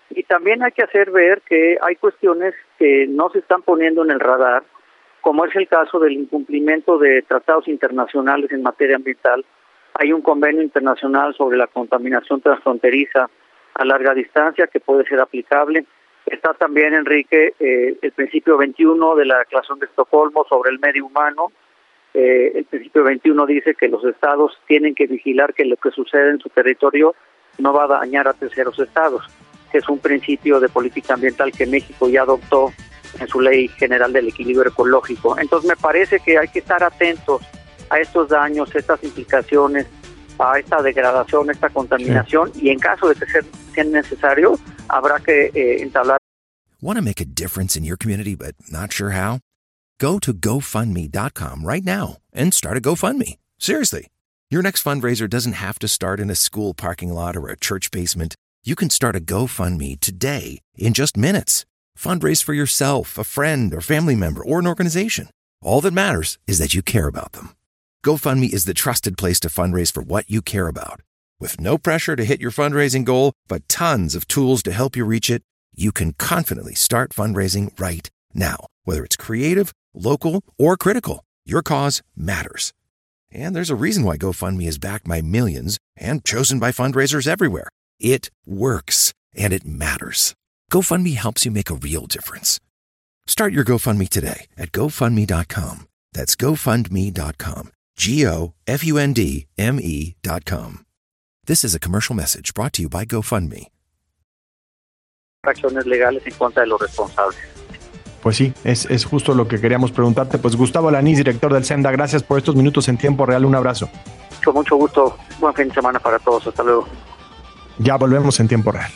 Speaker 8: Y también hay que hacer ver que hay cuestiones que no se están poniendo en el radar, como es el caso del incumplimiento de tratados internacionales en materia ambiental. Hay un convenio internacional sobre la contaminación transfronteriza a larga distancia que puede ser aplicable. Está también, Enrique, eh, el principio veintiuno de la Declaración de Estocolmo sobre el medio humano. Eh, el principio veintiuno dice que los estados tienen que vigilar que lo que sucede en su territorio no va a dañar a terceros estados, que es un principio de política ambiental que México ya adoptó en su Ley General del Equilibrio Ecológico. Entonces me parece que hay que estar atentos a estos daños, estas implicaciones, a esta degradación, esta contaminación, sí. Y en caso de que sea, sea necesario, habrá que eh, entablar.
Speaker 3: Want to make a difference in your community but not sure how? Go to go fund me dot com right now and start a GoFundMe. Seriously. Your next fundraiser doesn't have to start in a school parking lot or a church basement. You can start a GoFundMe today in just minutes. Fundraise for yourself, a friend, or family member, or an organization. All that matters is that you care about them. GoFundMe is the trusted place to fundraise for what you care about. With no pressure to hit your fundraising goal, but tons of tools to help you reach it, you can confidently start fundraising right now. Whether it's creative, local, or critical, your cause matters. And there's a reason why GoFundMe is backed by millions and chosen by fundraisers everywhere. It works, and it matters. GoFundMe helps you make a real difference. Start your GoFundMe today at go fund me dot com. That's go fund me dot com. G O F U N D M E dot com. This is a commercial message brought to you by GoFundMe.
Speaker 8: Acciones legales en contra de los responsables.
Speaker 5: Pues sí, es, es justo lo que queríamos preguntarte. Pues Gustavo Alanís, director del SEMDA, gracias por estos minutos en tiempo real. Un abrazo.
Speaker 8: Con mucho gusto. Buen fin de semana para todos. Hasta luego.
Speaker 5: Ya volvemos en tiempo real.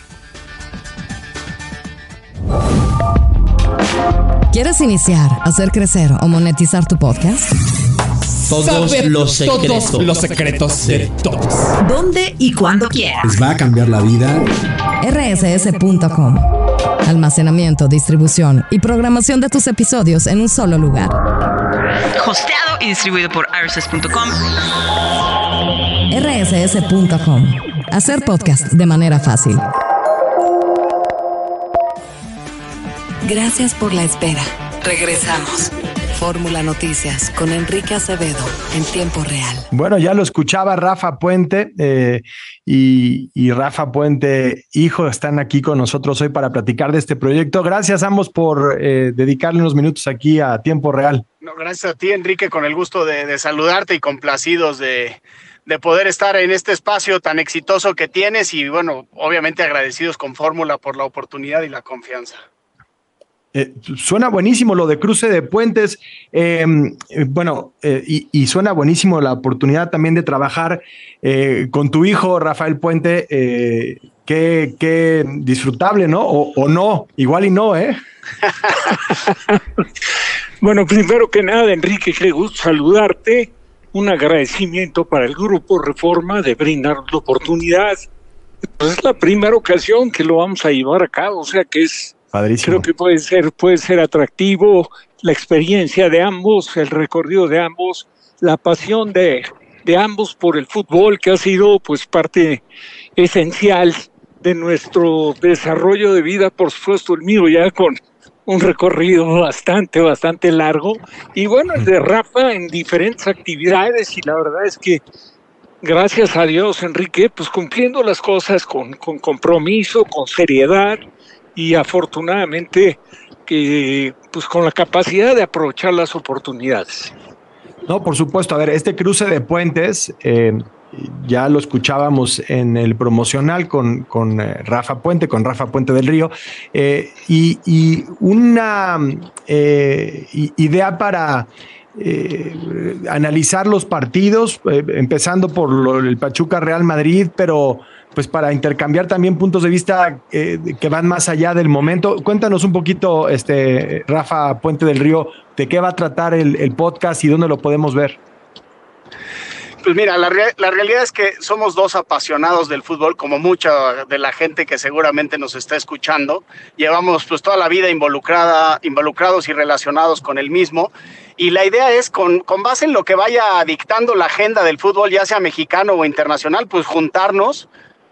Speaker 4: ¿Quieres iniciar, hacer crecer o monetizar tu podcast?
Speaker 7: Todos
Speaker 22: Saber
Speaker 7: los secretos.
Speaker 22: Todos los secretos de todos.
Speaker 6: ¿Dónde y cuándo quieras?
Speaker 7: Les va a cambiar la vida.
Speaker 4: R S S punto com. Almacenamiento, distribución y programación de tus episodios en un solo lugar.
Speaker 23: Hosteado y distribuido por R S S punto com.
Speaker 4: R S S punto com. Hacer podcast de manera fácil. Gracias por la espera. Regresamos. Fórmula Noticias con Enrique Acevedo en tiempo real.
Speaker 5: Bueno, ya lo escuchaba Rafa Puente eh, y, y Rafa Puente, hijo, están aquí con nosotros hoy para platicar de este proyecto. Gracias a ambos por eh, dedicarle unos minutos aquí a tiempo real.
Speaker 24: No, gracias a ti, Enrique, con el gusto de, de saludarte y complacidos de, de poder estar en este espacio tan exitoso que tienes y, bueno, obviamente agradecidos con Fórmula por la oportunidad y la confianza.
Speaker 5: Eh, suena buenísimo lo de cruce de puentes, eh, eh, bueno, eh, y, y suena buenísimo la oportunidad también de trabajar eh, con tu hijo, Rafael Puente, eh, qué, qué disfrutable, ¿no? O, o no, igual y no, ¿eh?
Speaker 22: Bueno, primero que nada, Enrique, qué gusto saludarte, un agradecimiento para el Grupo Reforma de brindarnos la oportunidad. Pues es la primera ocasión que lo vamos a llevar a cabo, o sea que es...
Speaker 5: Padrísimo.
Speaker 22: Creo que puede ser, puede ser atractivo la experiencia de ambos, el recorrido de ambos, la pasión de, de ambos por el fútbol, que ha sido pues parte esencial de nuestro desarrollo de vida, por supuesto el mío ya con un recorrido bastante, bastante largo, y bueno, el de Rafa en diferentes actividades, y la verdad es que gracias a Dios, Enrique, pues cumpliendo las cosas con, con compromiso, con seriedad, y afortunadamente que pues con la capacidad de aprovechar las oportunidades.
Speaker 5: No, por supuesto. A ver, este cruce de puentes eh, ya lo escuchábamos en el promocional con, con eh, Rafa Puente, con Rafa Puente del Río, eh, y, y una eh, idea para eh, analizar los partidos, eh, empezando por lo, el Pachuca Real Madrid, pero pues para intercambiar también puntos de vista eh, que van más allá del momento. Cuéntanos un poquito, este Rafa Puente del Río, de qué va a tratar el, el podcast y dónde lo podemos ver.
Speaker 24: Pues mira, la, re- la realidad es que somos dos apasionados del fútbol, como mucha de la gente que seguramente nos está escuchando. Llevamos pues toda la vida involucrada, involucrados y relacionados con el mismo. Y la idea es, con, con base en lo que vaya dictando la agenda del fútbol, ya sea mexicano o internacional, pues juntarnos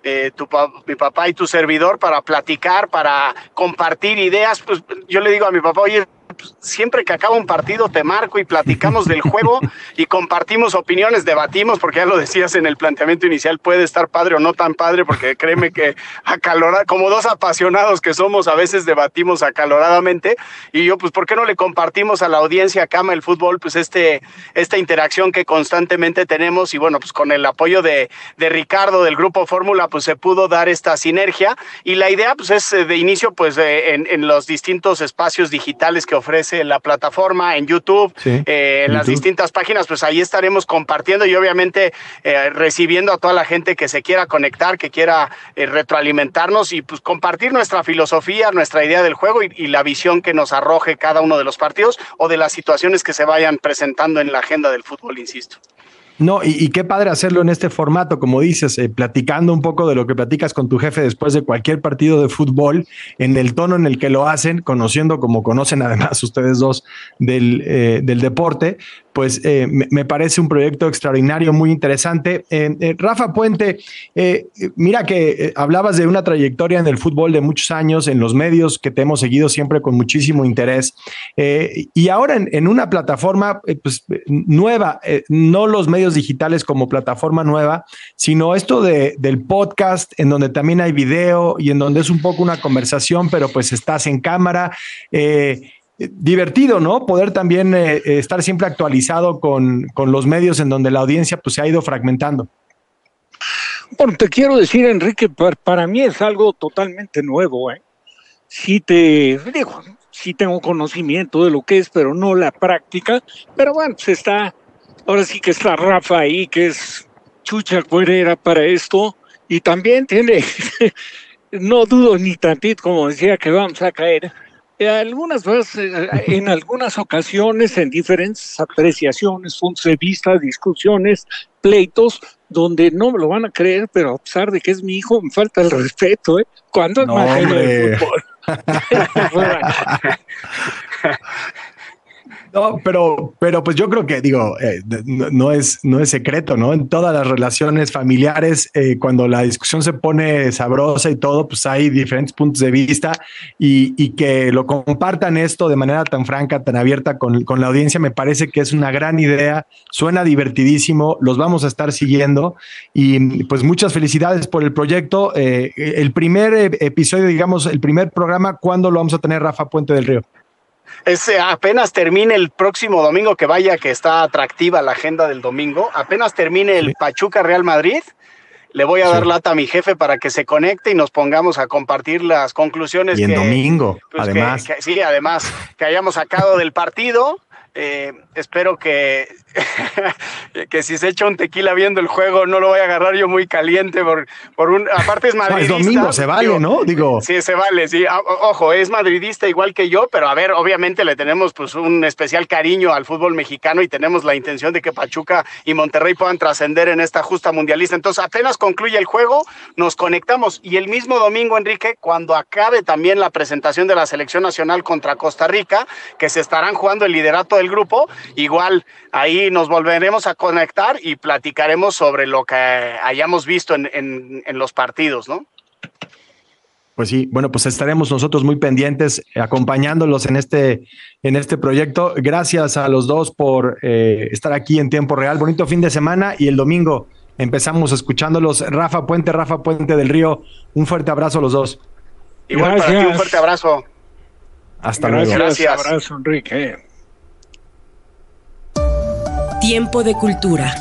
Speaker 24: eh, tu, mi papá y tu servidor para platicar, para compartir ideas. Pues yo le digo a mi papá, oye, pues, siempre que acaba un partido te marco y platicamos del juego y compartimos opiniones, debatimos, porque ya lo decías en el planteamiento inicial, puede estar padre o no tan padre, porque créeme que acalorado, como dos apasionados que somos, a veces debatimos acaloradamente, y yo, pues, ¿por qué no le compartimos a la audiencia que ama el fútbol, pues, este, esta interacción que constantemente tenemos? Y bueno, pues con el apoyo de, de Ricardo del Grupo Fórmula, pues se pudo dar esta sinergia, y la idea, pues, es de inicio, pues, eh, en, en los distintos espacios digitales que ofrece la plataforma, en YouTube, sí, eh, en YouTube. Las distintas páginas, pues ahí estaremos compartiendo y obviamente eh, recibiendo a toda la gente que se quiera conectar, que quiera eh, retroalimentarnos y pues compartir nuestra filosofía, nuestra idea del juego y, y la visión que nos arroje cada uno de los partidos o de las situaciones que se vayan presentando en la agenda del fútbol, insisto.
Speaker 5: No, y, y qué padre hacerlo en este formato, como dices, eh, platicando un poco de lo que platicas con tu jefe después de cualquier partido de fútbol, en el tono en el que lo hacen, conociendo como conocen además ustedes dos del, eh, del deporte, pues eh, me, me parece un proyecto extraordinario, muy interesante. Eh, eh, Rafa Puente, eh, mira que eh, hablabas de una trayectoria en el fútbol de muchos años, en los medios que te hemos seguido siempre con muchísimo interés, eh, y ahora en, en una plataforma eh, pues, nueva, eh, no los medios digitales como plataforma nueva, sino esto de, del podcast, en donde también hay video y en donde es un poco una conversación, pero pues estás en cámara, eh, divertido, ¿no? Poder también eh, estar siempre actualizado con, con los medios en donde la audiencia pues se ha ido fragmentando.
Speaker 22: Bueno, te quiero decir, Enrique, para, para mí es algo totalmente nuevo, ¿eh? Sí te digo, sí tengo conocimiento de lo que es, pero no la práctica, pero bueno, pues está, ahora sí que está Rafa ahí, que es chucha cuerera para esto, y también tiene, no dudo ni tantito, como decía, que vamos a caer. Algunas veces, en algunas ocasiones, en diferentes apreciaciones, puntos de vista, discusiones, pleitos, donde no me lo van a creer, pero a pesar de que es mi hijo, me falta el respeto, ¿eh? Cuando es
Speaker 5: no,
Speaker 22: más genio de fútbol.
Speaker 5: No, pero, pero pues yo creo que, digo, eh, no, no, es, no es secreto, ¿no? En todas las relaciones familiares, eh, cuando la discusión se pone sabrosa y todo, pues hay diferentes puntos de vista y, y que lo compartan esto de manera tan franca, tan abierta con, con la audiencia, me parece que es una gran idea, suena divertidísimo, los vamos a estar siguiendo y pues muchas felicidades por el proyecto. Eh, el primer episodio, digamos, el primer programa, ¿cuándo lo vamos a tener, Rafa Puente del Río?
Speaker 24: Es, apenas termine el próximo domingo, que vaya que está atractiva la agenda del domingo, apenas termine el sí. Pachuca Real Madrid, le voy a sí. dar lata a mi jefe para que se conecte y nos pongamos a compartir las conclusiones.
Speaker 5: Y en
Speaker 24: que,
Speaker 5: domingo,
Speaker 24: pues,
Speaker 5: además.
Speaker 24: Que, que, sí, además, que hayamos sacado del partido. Eh, espero que, que si se echa un tequila viendo el juego no lo vaya a agarrar yo muy caliente por, por un, aparte es madridista.
Speaker 5: No, es domingo, se vale, digo, ¿no? Digo.
Speaker 24: Sí, se vale, sí. O, ojo, es madridista igual que yo, pero a ver, obviamente le tenemos pues un especial cariño al fútbol mexicano y tenemos la intención de que Pachuca y Monterrey puedan trascender en esta justa mundialista. Entonces, apenas concluye el juego, nos conectamos y el mismo domingo, Enrique, cuando acabe también la presentación de la selección nacional contra Costa Rica, que se estarán jugando el liderato del grupo, igual ahí nos volveremos a conectar y platicaremos sobre lo que hayamos visto en, en, en los partidos, ¿no?
Speaker 5: Pues sí, bueno, pues estaremos nosotros muy pendientes, acompañándolos en este, en este proyecto. Gracias a los dos por eh, estar aquí en tiempo real. Bonito fin de semana y el domingo empezamos escuchándolos. Rafa Puente, Rafa Puente del Río, un fuerte abrazo a los dos.
Speaker 24: Igual Gracias. Para ti, un fuerte abrazo.
Speaker 5: Hasta
Speaker 22: Gracias,
Speaker 5: luego.
Speaker 24: Gracias.
Speaker 22: Abrazo, Enrique.
Speaker 4: Tiempo de cultura.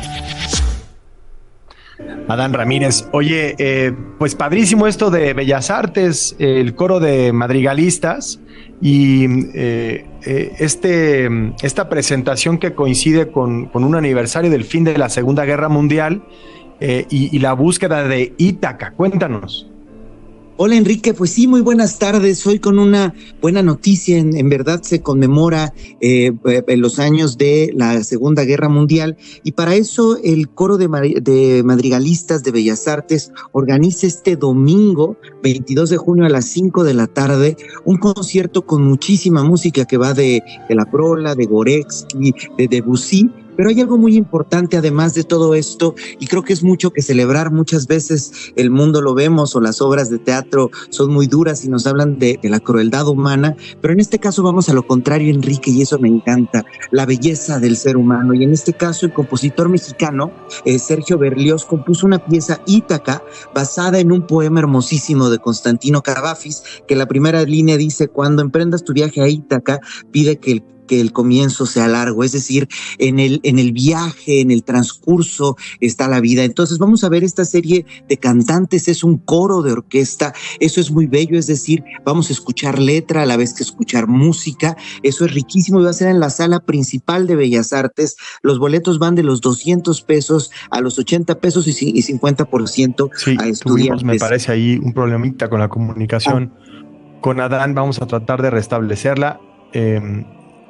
Speaker 5: Adán Ramírez, oye, eh, pues padrísimo esto de Bellas Artes, eh, el coro de madrigalistas y eh, eh, este, esta presentación que coincide con, con un aniversario del fin de la Segunda Guerra Mundial eh, y, y la búsqueda de Ítaca. Cuéntanos.
Speaker 2: Hola Enrique, pues sí, muy buenas tardes. Hoy con una buena noticia, en, en verdad se conmemora eh, en los años de la Segunda Guerra Mundial y para eso el coro de, de madrigalistas de Bellas Artes organiza este domingo, veintidós de junio a las cinco de la tarde, un concierto con muchísima música que va de, de La Prola, de Gorecki, de Debussy, Pero hay algo muy importante además de todo esto, y creo que es mucho que celebrar. Muchas veces el mundo lo vemos o las obras de teatro son muy duras y nos hablan de, de la crueldad humana, pero en este caso vamos a lo contrario, Enrique, y eso me encanta, la belleza del ser humano. Y en este caso el compositor mexicano eh, Sergio Berlioz compuso una pieza, Ítaca, basada en un poema hermosísimo de Constantino Cavafis, que la primera línea dice: cuando emprendas tu viaje a Ítaca, pide que el que el comienzo sea largo, es decir, en el, en el viaje, en el transcurso está la vida. Entonces vamos a ver esta serie de cantantes, es un coro de orquesta, eso es muy bello, es decir, vamos a escuchar letra a la vez que escuchar música, eso es riquísimo y va a ser en la sala principal de Bellas Artes. Los boletos van de los doscientos pesos a los ochenta pesos y cincuenta por ciento
Speaker 5: sí,
Speaker 2: a estudiantes.
Speaker 5: Tuvimos, me parece, ahí un problemita con la comunicación ah. con Adán, vamos a tratar de restablecerla. Eh,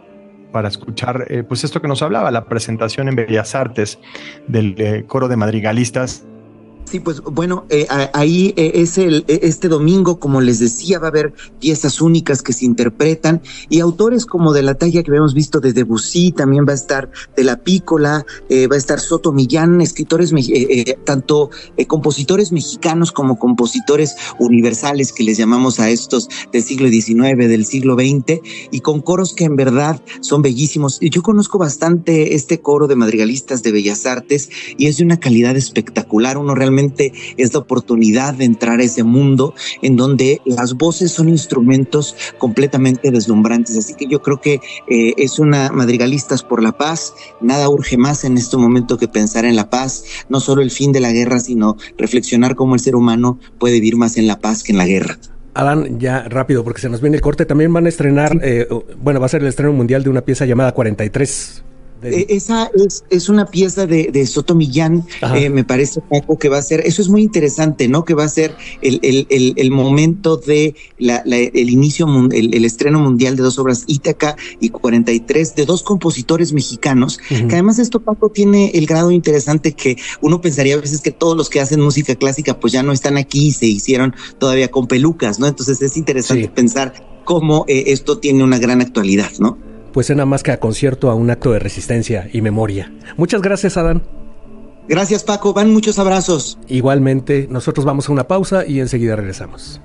Speaker 5: para escuchar eh, pues esto que nos hablaba, la presentación en Bellas Artes del eh, coro de madrigalistas.
Speaker 2: Sí, pues bueno, eh, ahí eh, es el, este domingo, como les decía, va a haber piezas únicas que se interpretan y autores como de la talla que habíamos visto de Debussy, también va a estar de la Pícola, eh, va a estar Soto Millán, escritores, eh, eh, tanto eh, compositores mexicanos como compositores universales que les llamamos a estos del siglo diecinueve, del siglo veinte, y con coros que en verdad son bellísimos. Yo conozco bastante este coro de madrigalistas de Bellas Artes y es de una calidad espectacular. Uno realmente es la oportunidad de entrar a ese mundo en donde las voces son instrumentos completamente deslumbrantes, así que yo creo que eh, es una Madrigalistas por la Paz. Nada urge más en este momento que pensar en la paz, no solo el fin de la guerra, sino reflexionar cómo el ser humano puede vivir más en la paz que en la guerra.
Speaker 9: Adán, ya rápido porque se nos viene el corte, también van a estrenar, sí. eh, bueno, va a ser el estreno mundial de una pieza llamada cuarenta y tres.
Speaker 2: De... Esa es, es una pieza de, de Soto Millán, eh, me parece, Paco, que va a ser, eso es muy interesante, ¿no? Que va a ser el, el, el, el momento de la, la, el inicio, el, el estreno mundial de dos obras, Ítaca y cuarenta y tres, de dos compositores mexicanos, uh-huh. que además esto, Paco, tiene el grado interesante que uno pensaría a veces que todos los que hacen música clásica pues ya no están aquí y se hicieron todavía con pelucas, ¿no? Entonces es interesante sí. pensar cómo eh, esto tiene una gran actualidad, ¿no?
Speaker 9: Pues suena más que a concierto, a un acto de resistencia y memoria. Muchas gracias, Adán.
Speaker 2: Gracias, Paco. Van muchos abrazos.
Speaker 9: Igualmente, nosotros vamos a una pausa y enseguida regresamos.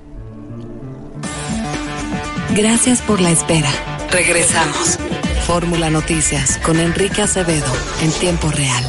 Speaker 4: Gracias por la espera. Regresamos. Fórmula Noticias con Enrique Acevedo en tiempo real.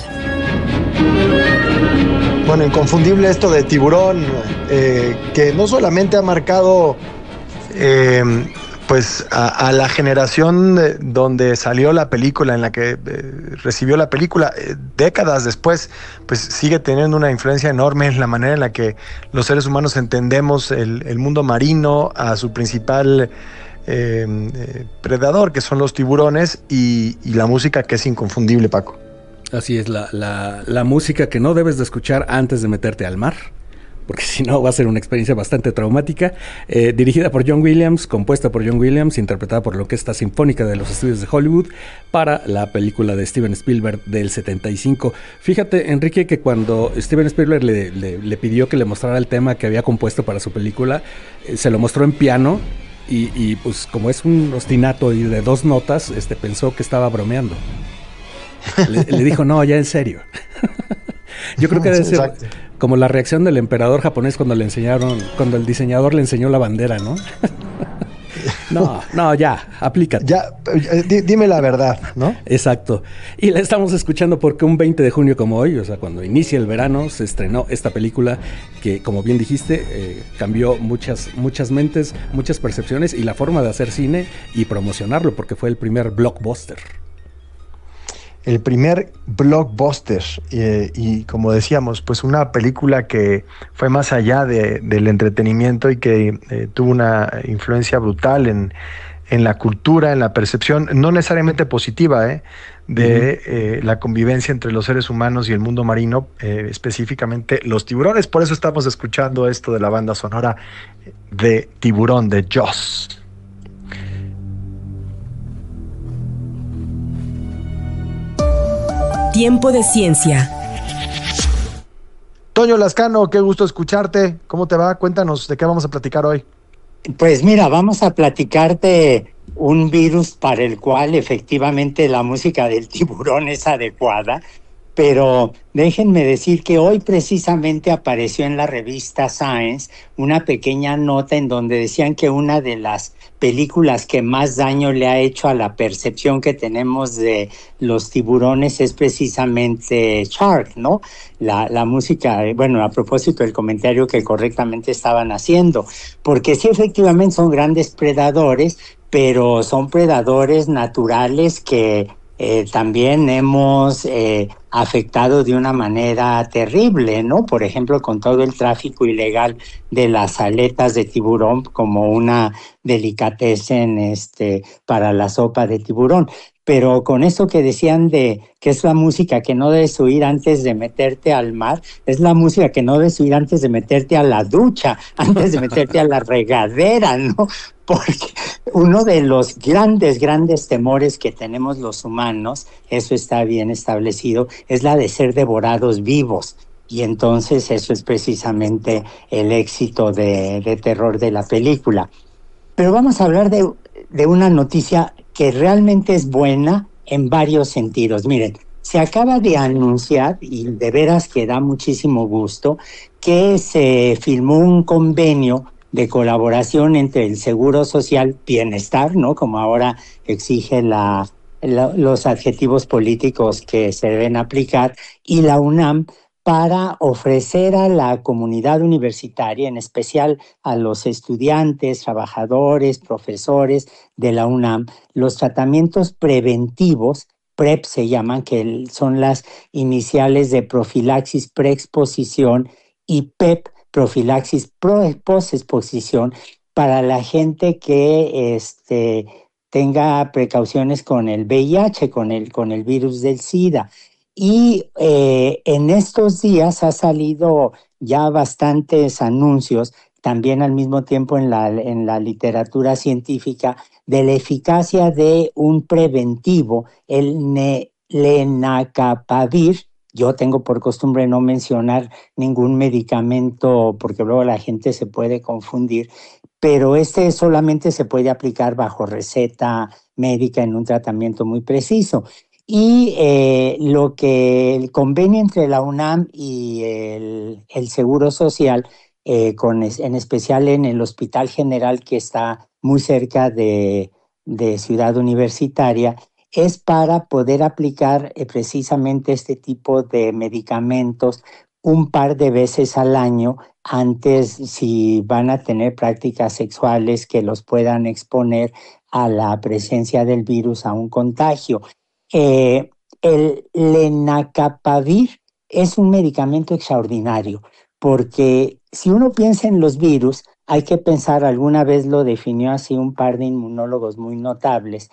Speaker 10: Bueno, inconfundible esto de Tiburón, eh, que no solamente ha marcado... Eh, pues a, a la generación de, donde salió la película, en la que eh, recibió la película, eh, décadas después, pues sigue teniendo una influencia enorme en la manera en la que los seres humanos entendemos el, el mundo marino, a su principal eh, eh, predador, que son los tiburones, y, y la música, que es inconfundible, Paco.
Speaker 9: Así es, la, la, la música que no debes de escuchar antes de meterte al mar, porque si no va a ser una experiencia bastante traumática, eh, dirigida por John Williams, compuesta por John Williams, interpretada por la Orquesta Sinfónica de los Estudios de Hollywood, para la película de Steven Spielberg del setenta y cinco. Fíjate, Enrique, que cuando Steven Spielberg le, le, le pidió que le mostrara el tema que había compuesto para su película, eh, se lo mostró en piano, y, y pues como es un ostinato y de dos notas, este, pensó que estaba bromeando. Le, le dijo, no, ya en serio. Yo creo que debe ser Exacto. como la reacción del emperador japonés cuando le enseñaron, cuando el diseñador le enseñó la bandera, ¿no? No, no, ya, aplícate.
Speaker 10: Ya, d- dime la verdad, ¿no?
Speaker 9: Exacto. Y la estamos escuchando porque un veinte de junio como hoy, o sea, cuando inicia el verano, se estrenó esta película que, como bien dijiste, eh, cambió muchas, muchas mentes, muchas percepciones y la forma de hacer cine y promocionarlo, porque fue el primer blockbuster.
Speaker 10: El primer blockbuster, eh, y como decíamos, pues una película que fue más allá de, del entretenimiento y que eh, tuvo una influencia brutal en, en la cultura, en la percepción, no necesariamente positiva, eh, de eh, la convivencia entre los seres humanos y el mundo marino, eh, específicamente los tiburones. Por eso estamos escuchando esto de la banda sonora de Tiburón, de Jaws.
Speaker 11: Tiempo de ciencia.
Speaker 10: Toño Lascano, qué gusto escucharte. ¿Cómo te va? Cuéntanos de qué vamos a platicar hoy.
Speaker 12: Pues mira, vamos a platicarte
Speaker 11: un virus para el cual efectivamente la música del tiburón es adecuada, pero déjenme decir que hoy precisamente apareció en la revista Science una pequeña nota en donde decían que una de las películas que más daño le ha hecho a la percepción que tenemos de los tiburones es precisamente Shark, ¿no? La, la música, bueno, a propósito del comentario que correctamente estaban haciendo, porque sí, efectivamente son grandes predadores, pero son predadores naturales que eh, también hemos eh, afectado de una manera terrible, ¿no? Por ejemplo, con todo el tráfico ilegal de las aletas de tiburón como una delicatessen este, para la sopa de tiburón. Pero con eso que decían de que es la música que no debes oír antes de meterte al mar, es la música que no debes oír antes de meterte a la ducha, antes de meterte a la regadera, ¿no? Porque uno de los grandes, grandes temores que tenemos los humanos, eso está bien establecido, es la de ser devorados vivos. Y entonces eso es precisamente el éxito de, de terror de la película. Pero vamos a hablar de, de una noticia que realmente es buena en varios sentidos. Miren, se acaba de anunciar, y de veras que da muchísimo gusto, que se firmó un convenio de colaboración entre el Seguro Social Bienestar, ¿no? Como ahora exige la, la, los adjetivos políticos que se deben aplicar, y la UNAM, para ofrecer a la comunidad universitaria, en especial a los estudiantes, trabajadores, profesores de la UNAM, los tratamientos preventivos, PrEP se llaman, que son las iniciales de profilaxis preexposición, y PEP, profilaxis posexposición, para la gente que este, tenga precauciones con el V I H, con el, con el virus del SIDA. Y eh, en estos días ha salido ya bastantes anuncios, también al mismo tiempo en la, en la literatura científica, de la eficacia de un preventivo, el ne- lenacapavir. Yo tengo por costumbre no mencionar ningún medicamento porque luego la gente se puede confundir, pero este solamente se puede aplicar bajo receta médica en un tratamiento muy preciso. Y eh, lo que el convenio entre la UNAM y el, el Seguro Social, eh, con, en especial en el Hospital General que está muy cerca de, de Ciudad Universitaria, es para poder aplicar eh, precisamente este tipo de medicamentos un par de veces al año antes, si van a tener prácticas sexuales que los puedan exponer a la presencia del virus, a un contagio. Eh, el lenacapavir es un medicamento extraordinario, porque si uno piensa en los virus, hay que pensar, alguna vez lo definió así un par de inmunólogos muy notables,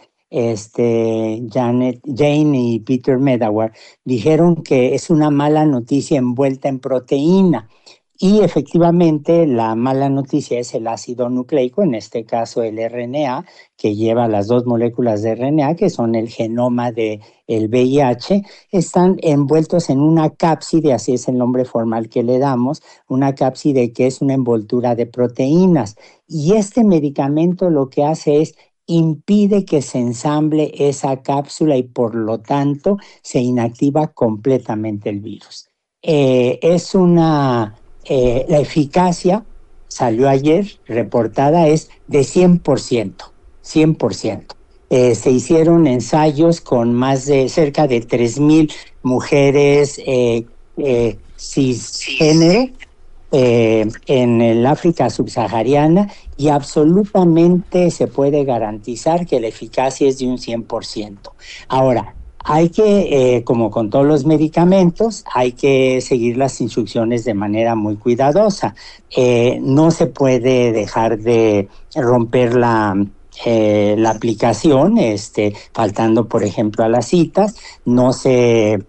Speaker 11: este, Janet, Jane y Peter Medawar, dijeron que es una mala noticia envuelta en proteína. Y efectivamente la mala noticia es el ácido nucleico, en este caso el R N A, que lleva las dos moléculas de R N A, que son el genoma del V I H, están envueltos en una cápside, así es el nombre formal que le damos, una cápside que es una envoltura de proteínas. Y este medicamento lo que hace es impide que se ensamble esa cápsula y por lo tanto se inactiva completamente el virus. Eh, es una... Eh, la eficacia, salió ayer, reportada, es de cien por ciento, cien por ciento. Eh, se hicieron ensayos con más de cerca de tres mil mujeres eh, eh, cisgénero eh, en el África subsahariana, y absolutamente se puede garantizar que la eficacia es de un cien por ciento. Ahora, hay que, eh, como con todos los medicamentos, hay que seguir las instrucciones de manera muy cuidadosa. Eh, no se puede dejar de romper la, eh, la aplicación, este, faltando, por ejemplo, a las citas. No se,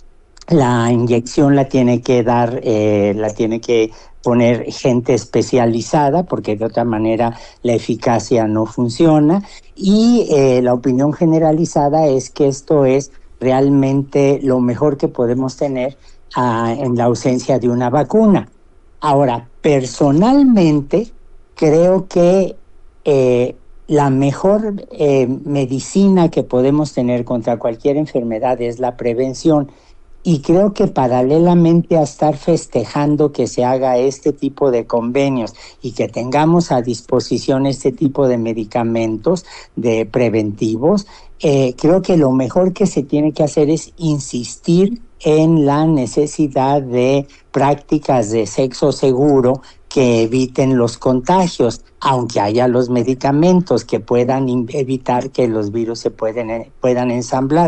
Speaker 11: la inyección la tiene que dar, eh, la tiene que poner gente especializada, porque de otra manera la eficacia no funciona. Y eh, la opinión generalizada es que esto es realmente lo mejor que podemos tener uh, en la ausencia de una vacuna. Ahora, personalmente creo que eh, la mejor eh, medicina que podemos tener contra cualquier enfermedad es la prevención. Y creo que paralelamente a estar festejando que se haga este tipo de convenios y que tengamos a disposición este tipo de medicamentos de preventivos, eh, creo que lo mejor que se tiene que hacer es insistir en la necesidad de prácticas de sexo seguro que eviten los contagios, aunque haya los medicamentos que puedan evitar que los virus se pueden, puedan ensamblar.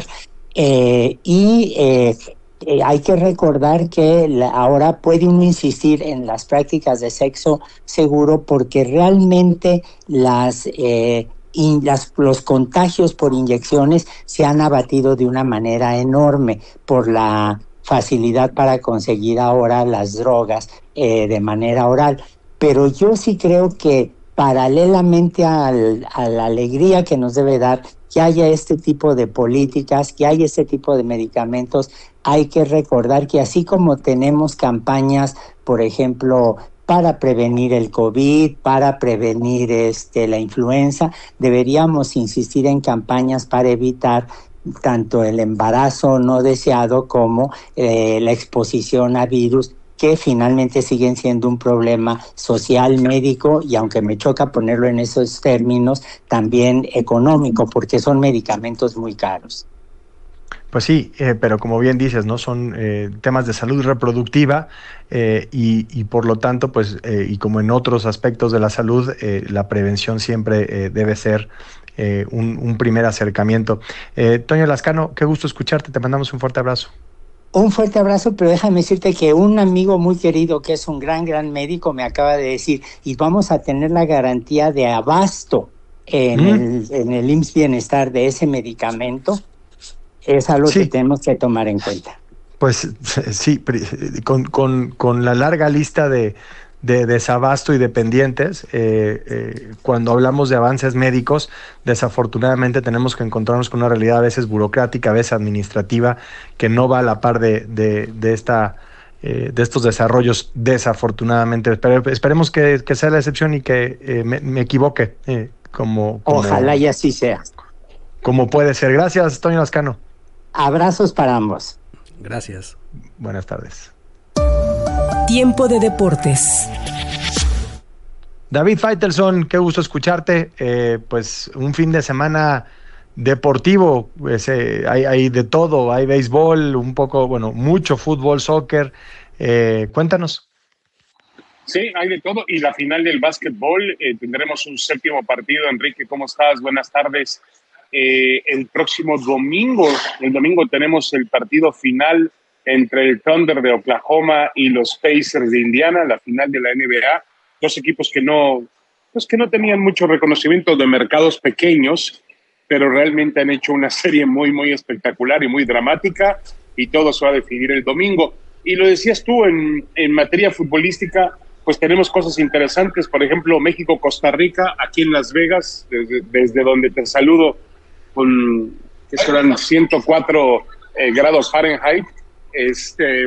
Speaker 11: Eh, y eh, Eh, hay que recordar que la, ahora puede uno insistir en las prácticas de sexo seguro porque realmente las, eh, in, las, los contagios por inyecciones se han abatido de una manera enorme por la facilidad para conseguir ahora las drogas eh, de manera oral. Pero yo sí creo que paralelamente al, a la alegría que nos debe dar que haya este tipo de políticas, que haya este tipo de medicamentos, hay que recordar que así como tenemos campañas, por ejemplo, para prevenir el COVID, para prevenir este, la influenza, deberíamos insistir en campañas para evitar tanto el embarazo no deseado como eh, la exposición a virus, que finalmente siguen siendo un problema social, médico y, aunque me choca ponerlo en esos términos, también económico, porque son medicamentos muy caros.
Speaker 5: Pues sí, eh, pero como bien dices, ¿no? Son eh, temas de salud reproductiva eh, y, y por lo tanto, pues, eh, y como en otros aspectos de la salud, eh, la prevención siempre eh, debe ser eh, un, un primer acercamiento. Eh, Toño Lascano, qué gusto escucharte, te mandamos un fuerte abrazo.
Speaker 11: Un fuerte abrazo, pero déjame decirte que un amigo muy querido que es un gran, gran médico me acaba de decir, y vamos a tener la garantía de abasto en, mm. el, en el I M S S Bienestar de ese medicamento. Es algo sí. que tenemos que tomar en cuenta.
Speaker 5: Pues sí, con, con, con la larga lista de, de desabasto y de pendientes, eh, eh, cuando hablamos de avances médicos, desafortunadamente tenemos que encontrarnos con una realidad a veces burocrática, a veces administrativa, que no va a la par de, de, de, esta, eh, de estos desarrollos, desafortunadamente. Espere, esperemos que, que sea la excepción y que eh, me, me equivoque. Eh, como, como,
Speaker 11: Ojalá y así sea.
Speaker 5: Como puede ser. Gracias, Toño Lascano.
Speaker 11: Abrazos para ambos.
Speaker 9: Gracias.
Speaker 5: Buenas tardes.
Speaker 12: Tiempo de deportes.
Speaker 5: David Faitelson, qué gusto escucharte. Eh, pues un fin de semana deportivo, pues, eh, hay, hay de todo, hay béisbol, un poco, bueno, mucho fútbol, soccer. Eh, cuéntanos.
Speaker 13: Sí, hay de todo. Y la final del básquetbol, eh, tendremos un séptimo partido. Enrique, ¿cómo estás? Buenas tardes. Eh, el próximo domingo, el domingo tenemos el partido final entre el Thunder de Oklahoma y los Pacers de Indiana, la final de la N B A, dos equipos que no, pues que no tenían mucho reconocimiento de mercados pequeños, pero realmente han hecho una serie muy, muy espectacular y muy dramática, y todo se va a definir el domingo. Y lo decías tú, en, en materia futbolística, pues tenemos cosas interesantes, por ejemplo, México-Costa Rica, aquí en Las Vegas, desde, desde donde te saludo, con que serán ciento cuatro eh, grados Fahrenheit. Este,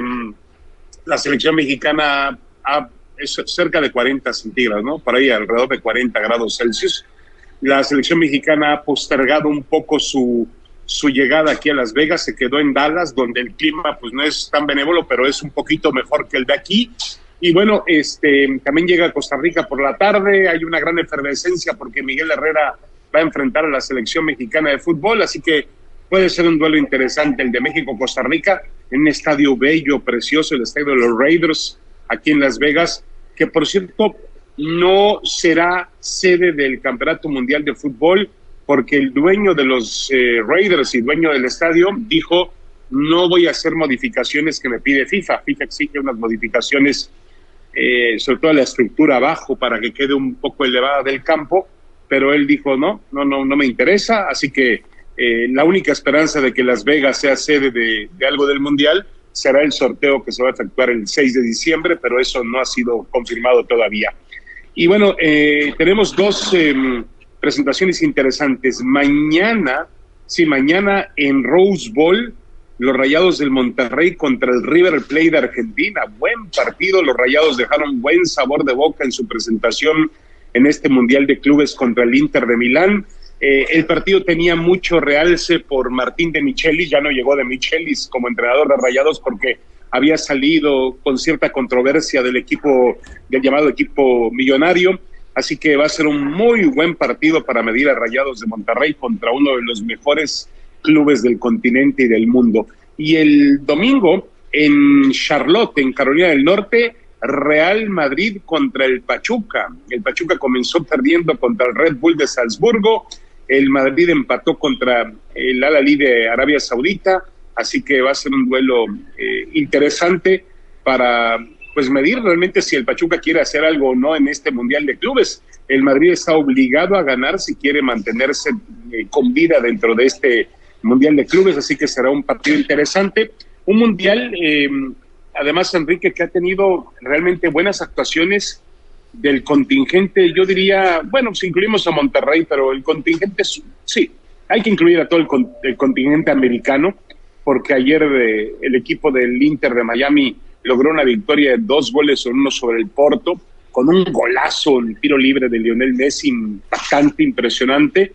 Speaker 13: la selección mexicana ha, es cerca de cuarenta centígrados, ¿no? Por ahí alrededor de cuarenta grados Celsius. La selección mexicana ha postergado un poco su, su llegada aquí a Las Vegas, se quedó en Dallas, donde el clima pues no es tan benévolo, pero es un poquito mejor que el de aquí. Y bueno, este, también llega a Costa Rica por la tarde, hay una gran efervescencia porque Miguel Herrera va a enfrentar a la selección mexicana de fútbol, así que puede ser un duelo interesante el de México-Costa Rica, en un estadio bello, precioso, el estadio de los Raiders, aquí en Las Vegas, que por cierto no será sede del Campeonato Mundial de Fútbol, porque el dueño de los eh, Raiders y dueño del estadio dijo, no voy a hacer modificaciones que me pide FIFA. FIFA exige unas modificaciones, eh, sobre todo la estructura abajo, para que quede un poco elevada del campo, pero él dijo, no, no, no, no me interesa, así que eh, la única esperanza de que Las Vegas sea sede de, de algo del Mundial será el sorteo que se va a efectuar el seis de diciembre, pero eso no ha sido confirmado todavía. Y bueno, eh, tenemos dos eh, presentaciones interesantes. Mañana, sí, mañana en Rose Bowl, los Rayados del Monterrey contra el River Plate de Argentina. Buen partido, los Rayados dejaron buen sabor de boca en su presentación en este Mundial de Clubes contra el Inter de Milán. Eh, el partido tenía mucho realce por Martín de Michelis, ya no llegó de Michelis como entrenador de Rayados porque había salido con cierta controversia del equipo, del llamado equipo millonario, así que va a ser un muy buen partido para medir a Rayados de Monterrey contra uno de los mejores clubes del continente y del mundo. Y el domingo en Charlotte, en Carolina del Norte, Real Madrid contra el Pachuca. El Pachuca comenzó perdiendo contra el Red Bull de Salzburgo, el Madrid empató contra el Al-Ahly de Arabia Saudita, así que va a ser un duelo eh, interesante para pues medir realmente si el Pachuca quiere hacer algo o no en este Mundial de Clubes. El Madrid está obligado a ganar si quiere mantenerse eh, con vida dentro de este Mundial de Clubes, así que será un partido interesante. Un Mundial, eh, además, Enrique, que ha tenido realmente buenas actuaciones del contingente, yo diría, bueno, si incluimos a Monterrey, pero el contingente, sí, hay que incluir a todo el, con, el contingente americano, porque ayer eh, el equipo del Inter de Miami logró una victoria de dos goles a uno sobre el Porto, con un golazo en tiro libre de Lionel Messi, bastante impresionante.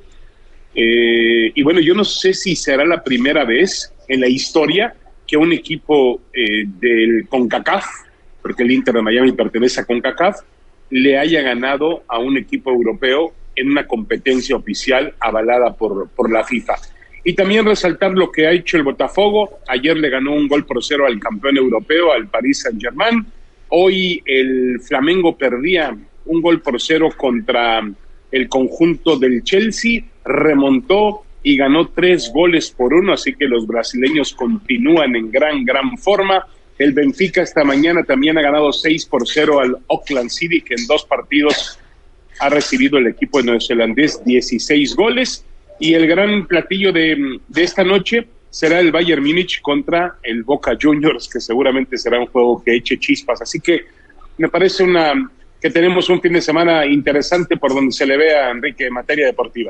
Speaker 13: Eh, y bueno, yo no sé si será la primera vez en la historia que un equipo eh, del CONCACAF, porque el Inter de Miami pertenece a CONCACAF, le haya ganado a un equipo europeo en una competencia oficial avalada por, por la FIFA. Y también resaltar lo que ha hecho el Botafogo. Ayer le ganó un gol por cero al campeón europeo, al Paris Saint-Germain. Hoy el Flamengo perdía un gol por cero contra el conjunto del Chelsea, remontó y ganó tres goles por uno, así que los brasileños continúan en gran, gran forma. El Benfica esta mañana también ha ganado seis por cero al Auckland City, que en dos partidos ha recibido el equipo neozelandés dieciséis goles. Y el gran platillo de, de esta noche será el Bayern Múnich contra el Boca Juniors, que seguramente será un juego que eche chispas. Así que me parece una que tenemos un fin de semana interesante por donde se le vea a Enrique en materia deportiva.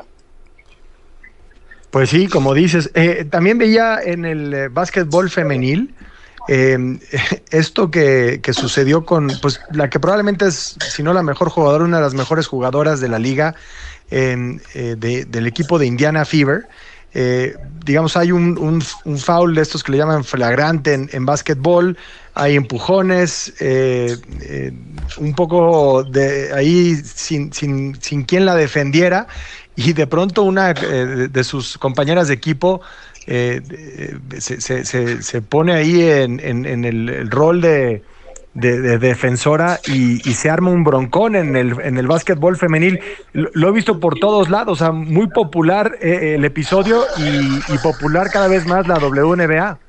Speaker 10: Pues sí, como dices. Eh, también veía en el eh, básquetbol femenil eh, esto que, que sucedió con pues la que probablemente es, si no la mejor jugadora, una de las mejores jugadoras de la liga, en, eh, de, del equipo de Indiana Fever. Eh, digamos, hay un, un, un foul de estos que le llaman flagrante en, en básquetbol, hay empujones, eh, eh, un poco de ahí sin, sin, sin quien la defendiera, y de pronto una eh, de sus compañeras de equipo eh, se, se, se, se pone ahí en, en, en el, el rol de, de, de defensora y, y se arma un broncón en el, en el básquetbol femenil. Lo, lo he visto por todos lados, o sea, muy popular eh, el episodio y, y popular cada vez más la W N B A.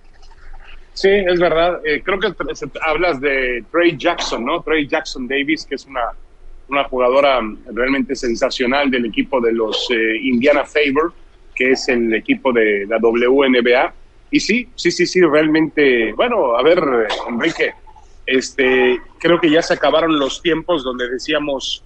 Speaker 13: Sí, es verdad. Eh, creo que hablas de Trey Jackson, ¿no? Trey Jackson Davis, que es una, una jugadora realmente sensacional del equipo de los eh, Indiana Fever, que es el equipo de la W N B A. Y sí, sí, sí, sí, realmente, bueno, a ver, Enrique, este, creo que ya se acabaron los tiempos donde decíamos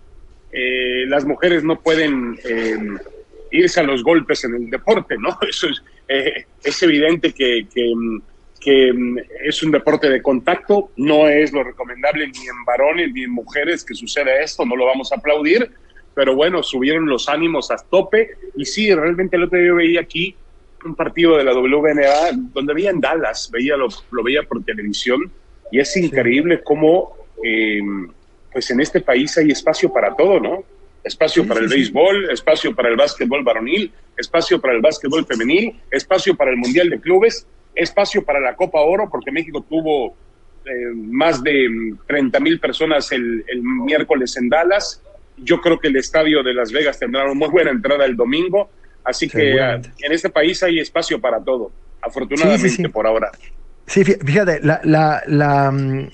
Speaker 13: eh, las mujeres no pueden eh, irse a los golpes en el deporte, ¿no? Eso es, eh, es evidente que, que, que es un deporte de contacto, no es lo recomendable ni en varones ni en mujeres que suceda esto, no lo vamos a aplaudir, pero bueno, subieron los ánimos a tope. Y sí, realmente el otro día yo veía aquí un partido de la W N B A donde veía en Dallas, veía lo, lo veía por televisión, y es increíble cómo eh, pues en este país hay espacio para todo, ¿no? Espacio sí, para el sí, béisbol, sí. espacio para el básquetbol varonil, espacio para el básquetbol femenil, espacio para el Mundial de Clubes, espacio para la Copa Oro, porque México tuvo eh, más de treinta mil personas el, el miércoles en Dallas. Yo creo que el estadio de Las Vegas tendrá una muy buena entrada el domingo, así que uh, en este país hay espacio para todo, afortunadamente sí, sí, sí. por ahora.
Speaker 10: Sí, fíjate, la, la, la,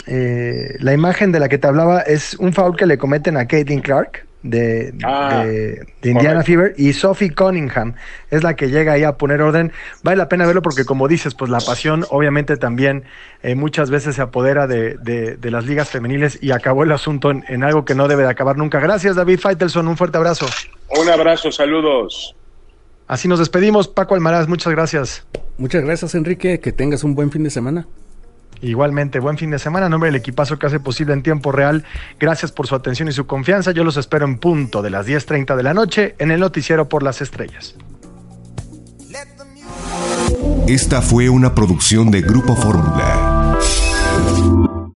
Speaker 10: eh, la imagen de la que te hablaba es un foul que le cometen a Caitlin Clark de, ah, de, de Indiana Fever, y Sophie Cunningham es la que llega ahí a poner orden. Vale la pena verlo porque, como dices, pues la pasión obviamente también eh, muchas veces se apodera de, de, de las ligas femeniles, y acabó el asunto en, en algo que no debe de acabar nunca. Gracias, David Faitelson, un fuerte abrazo.
Speaker 13: Un abrazo, saludos.
Speaker 10: Así nos despedimos. Paco Almaraz, muchas gracias.
Speaker 9: Muchas gracias, Enrique, que tengas un buen fin de semana.
Speaker 5: Igualmente, buen fin de semana. En nombre del equipazo que hace posible en tiempo real, gracias por su atención y su confianza. Yo los espero en punto de las diez treinta de la noche en el Noticiero por las Estrellas.
Speaker 15: Esta fue una producción de Grupo Fórmula.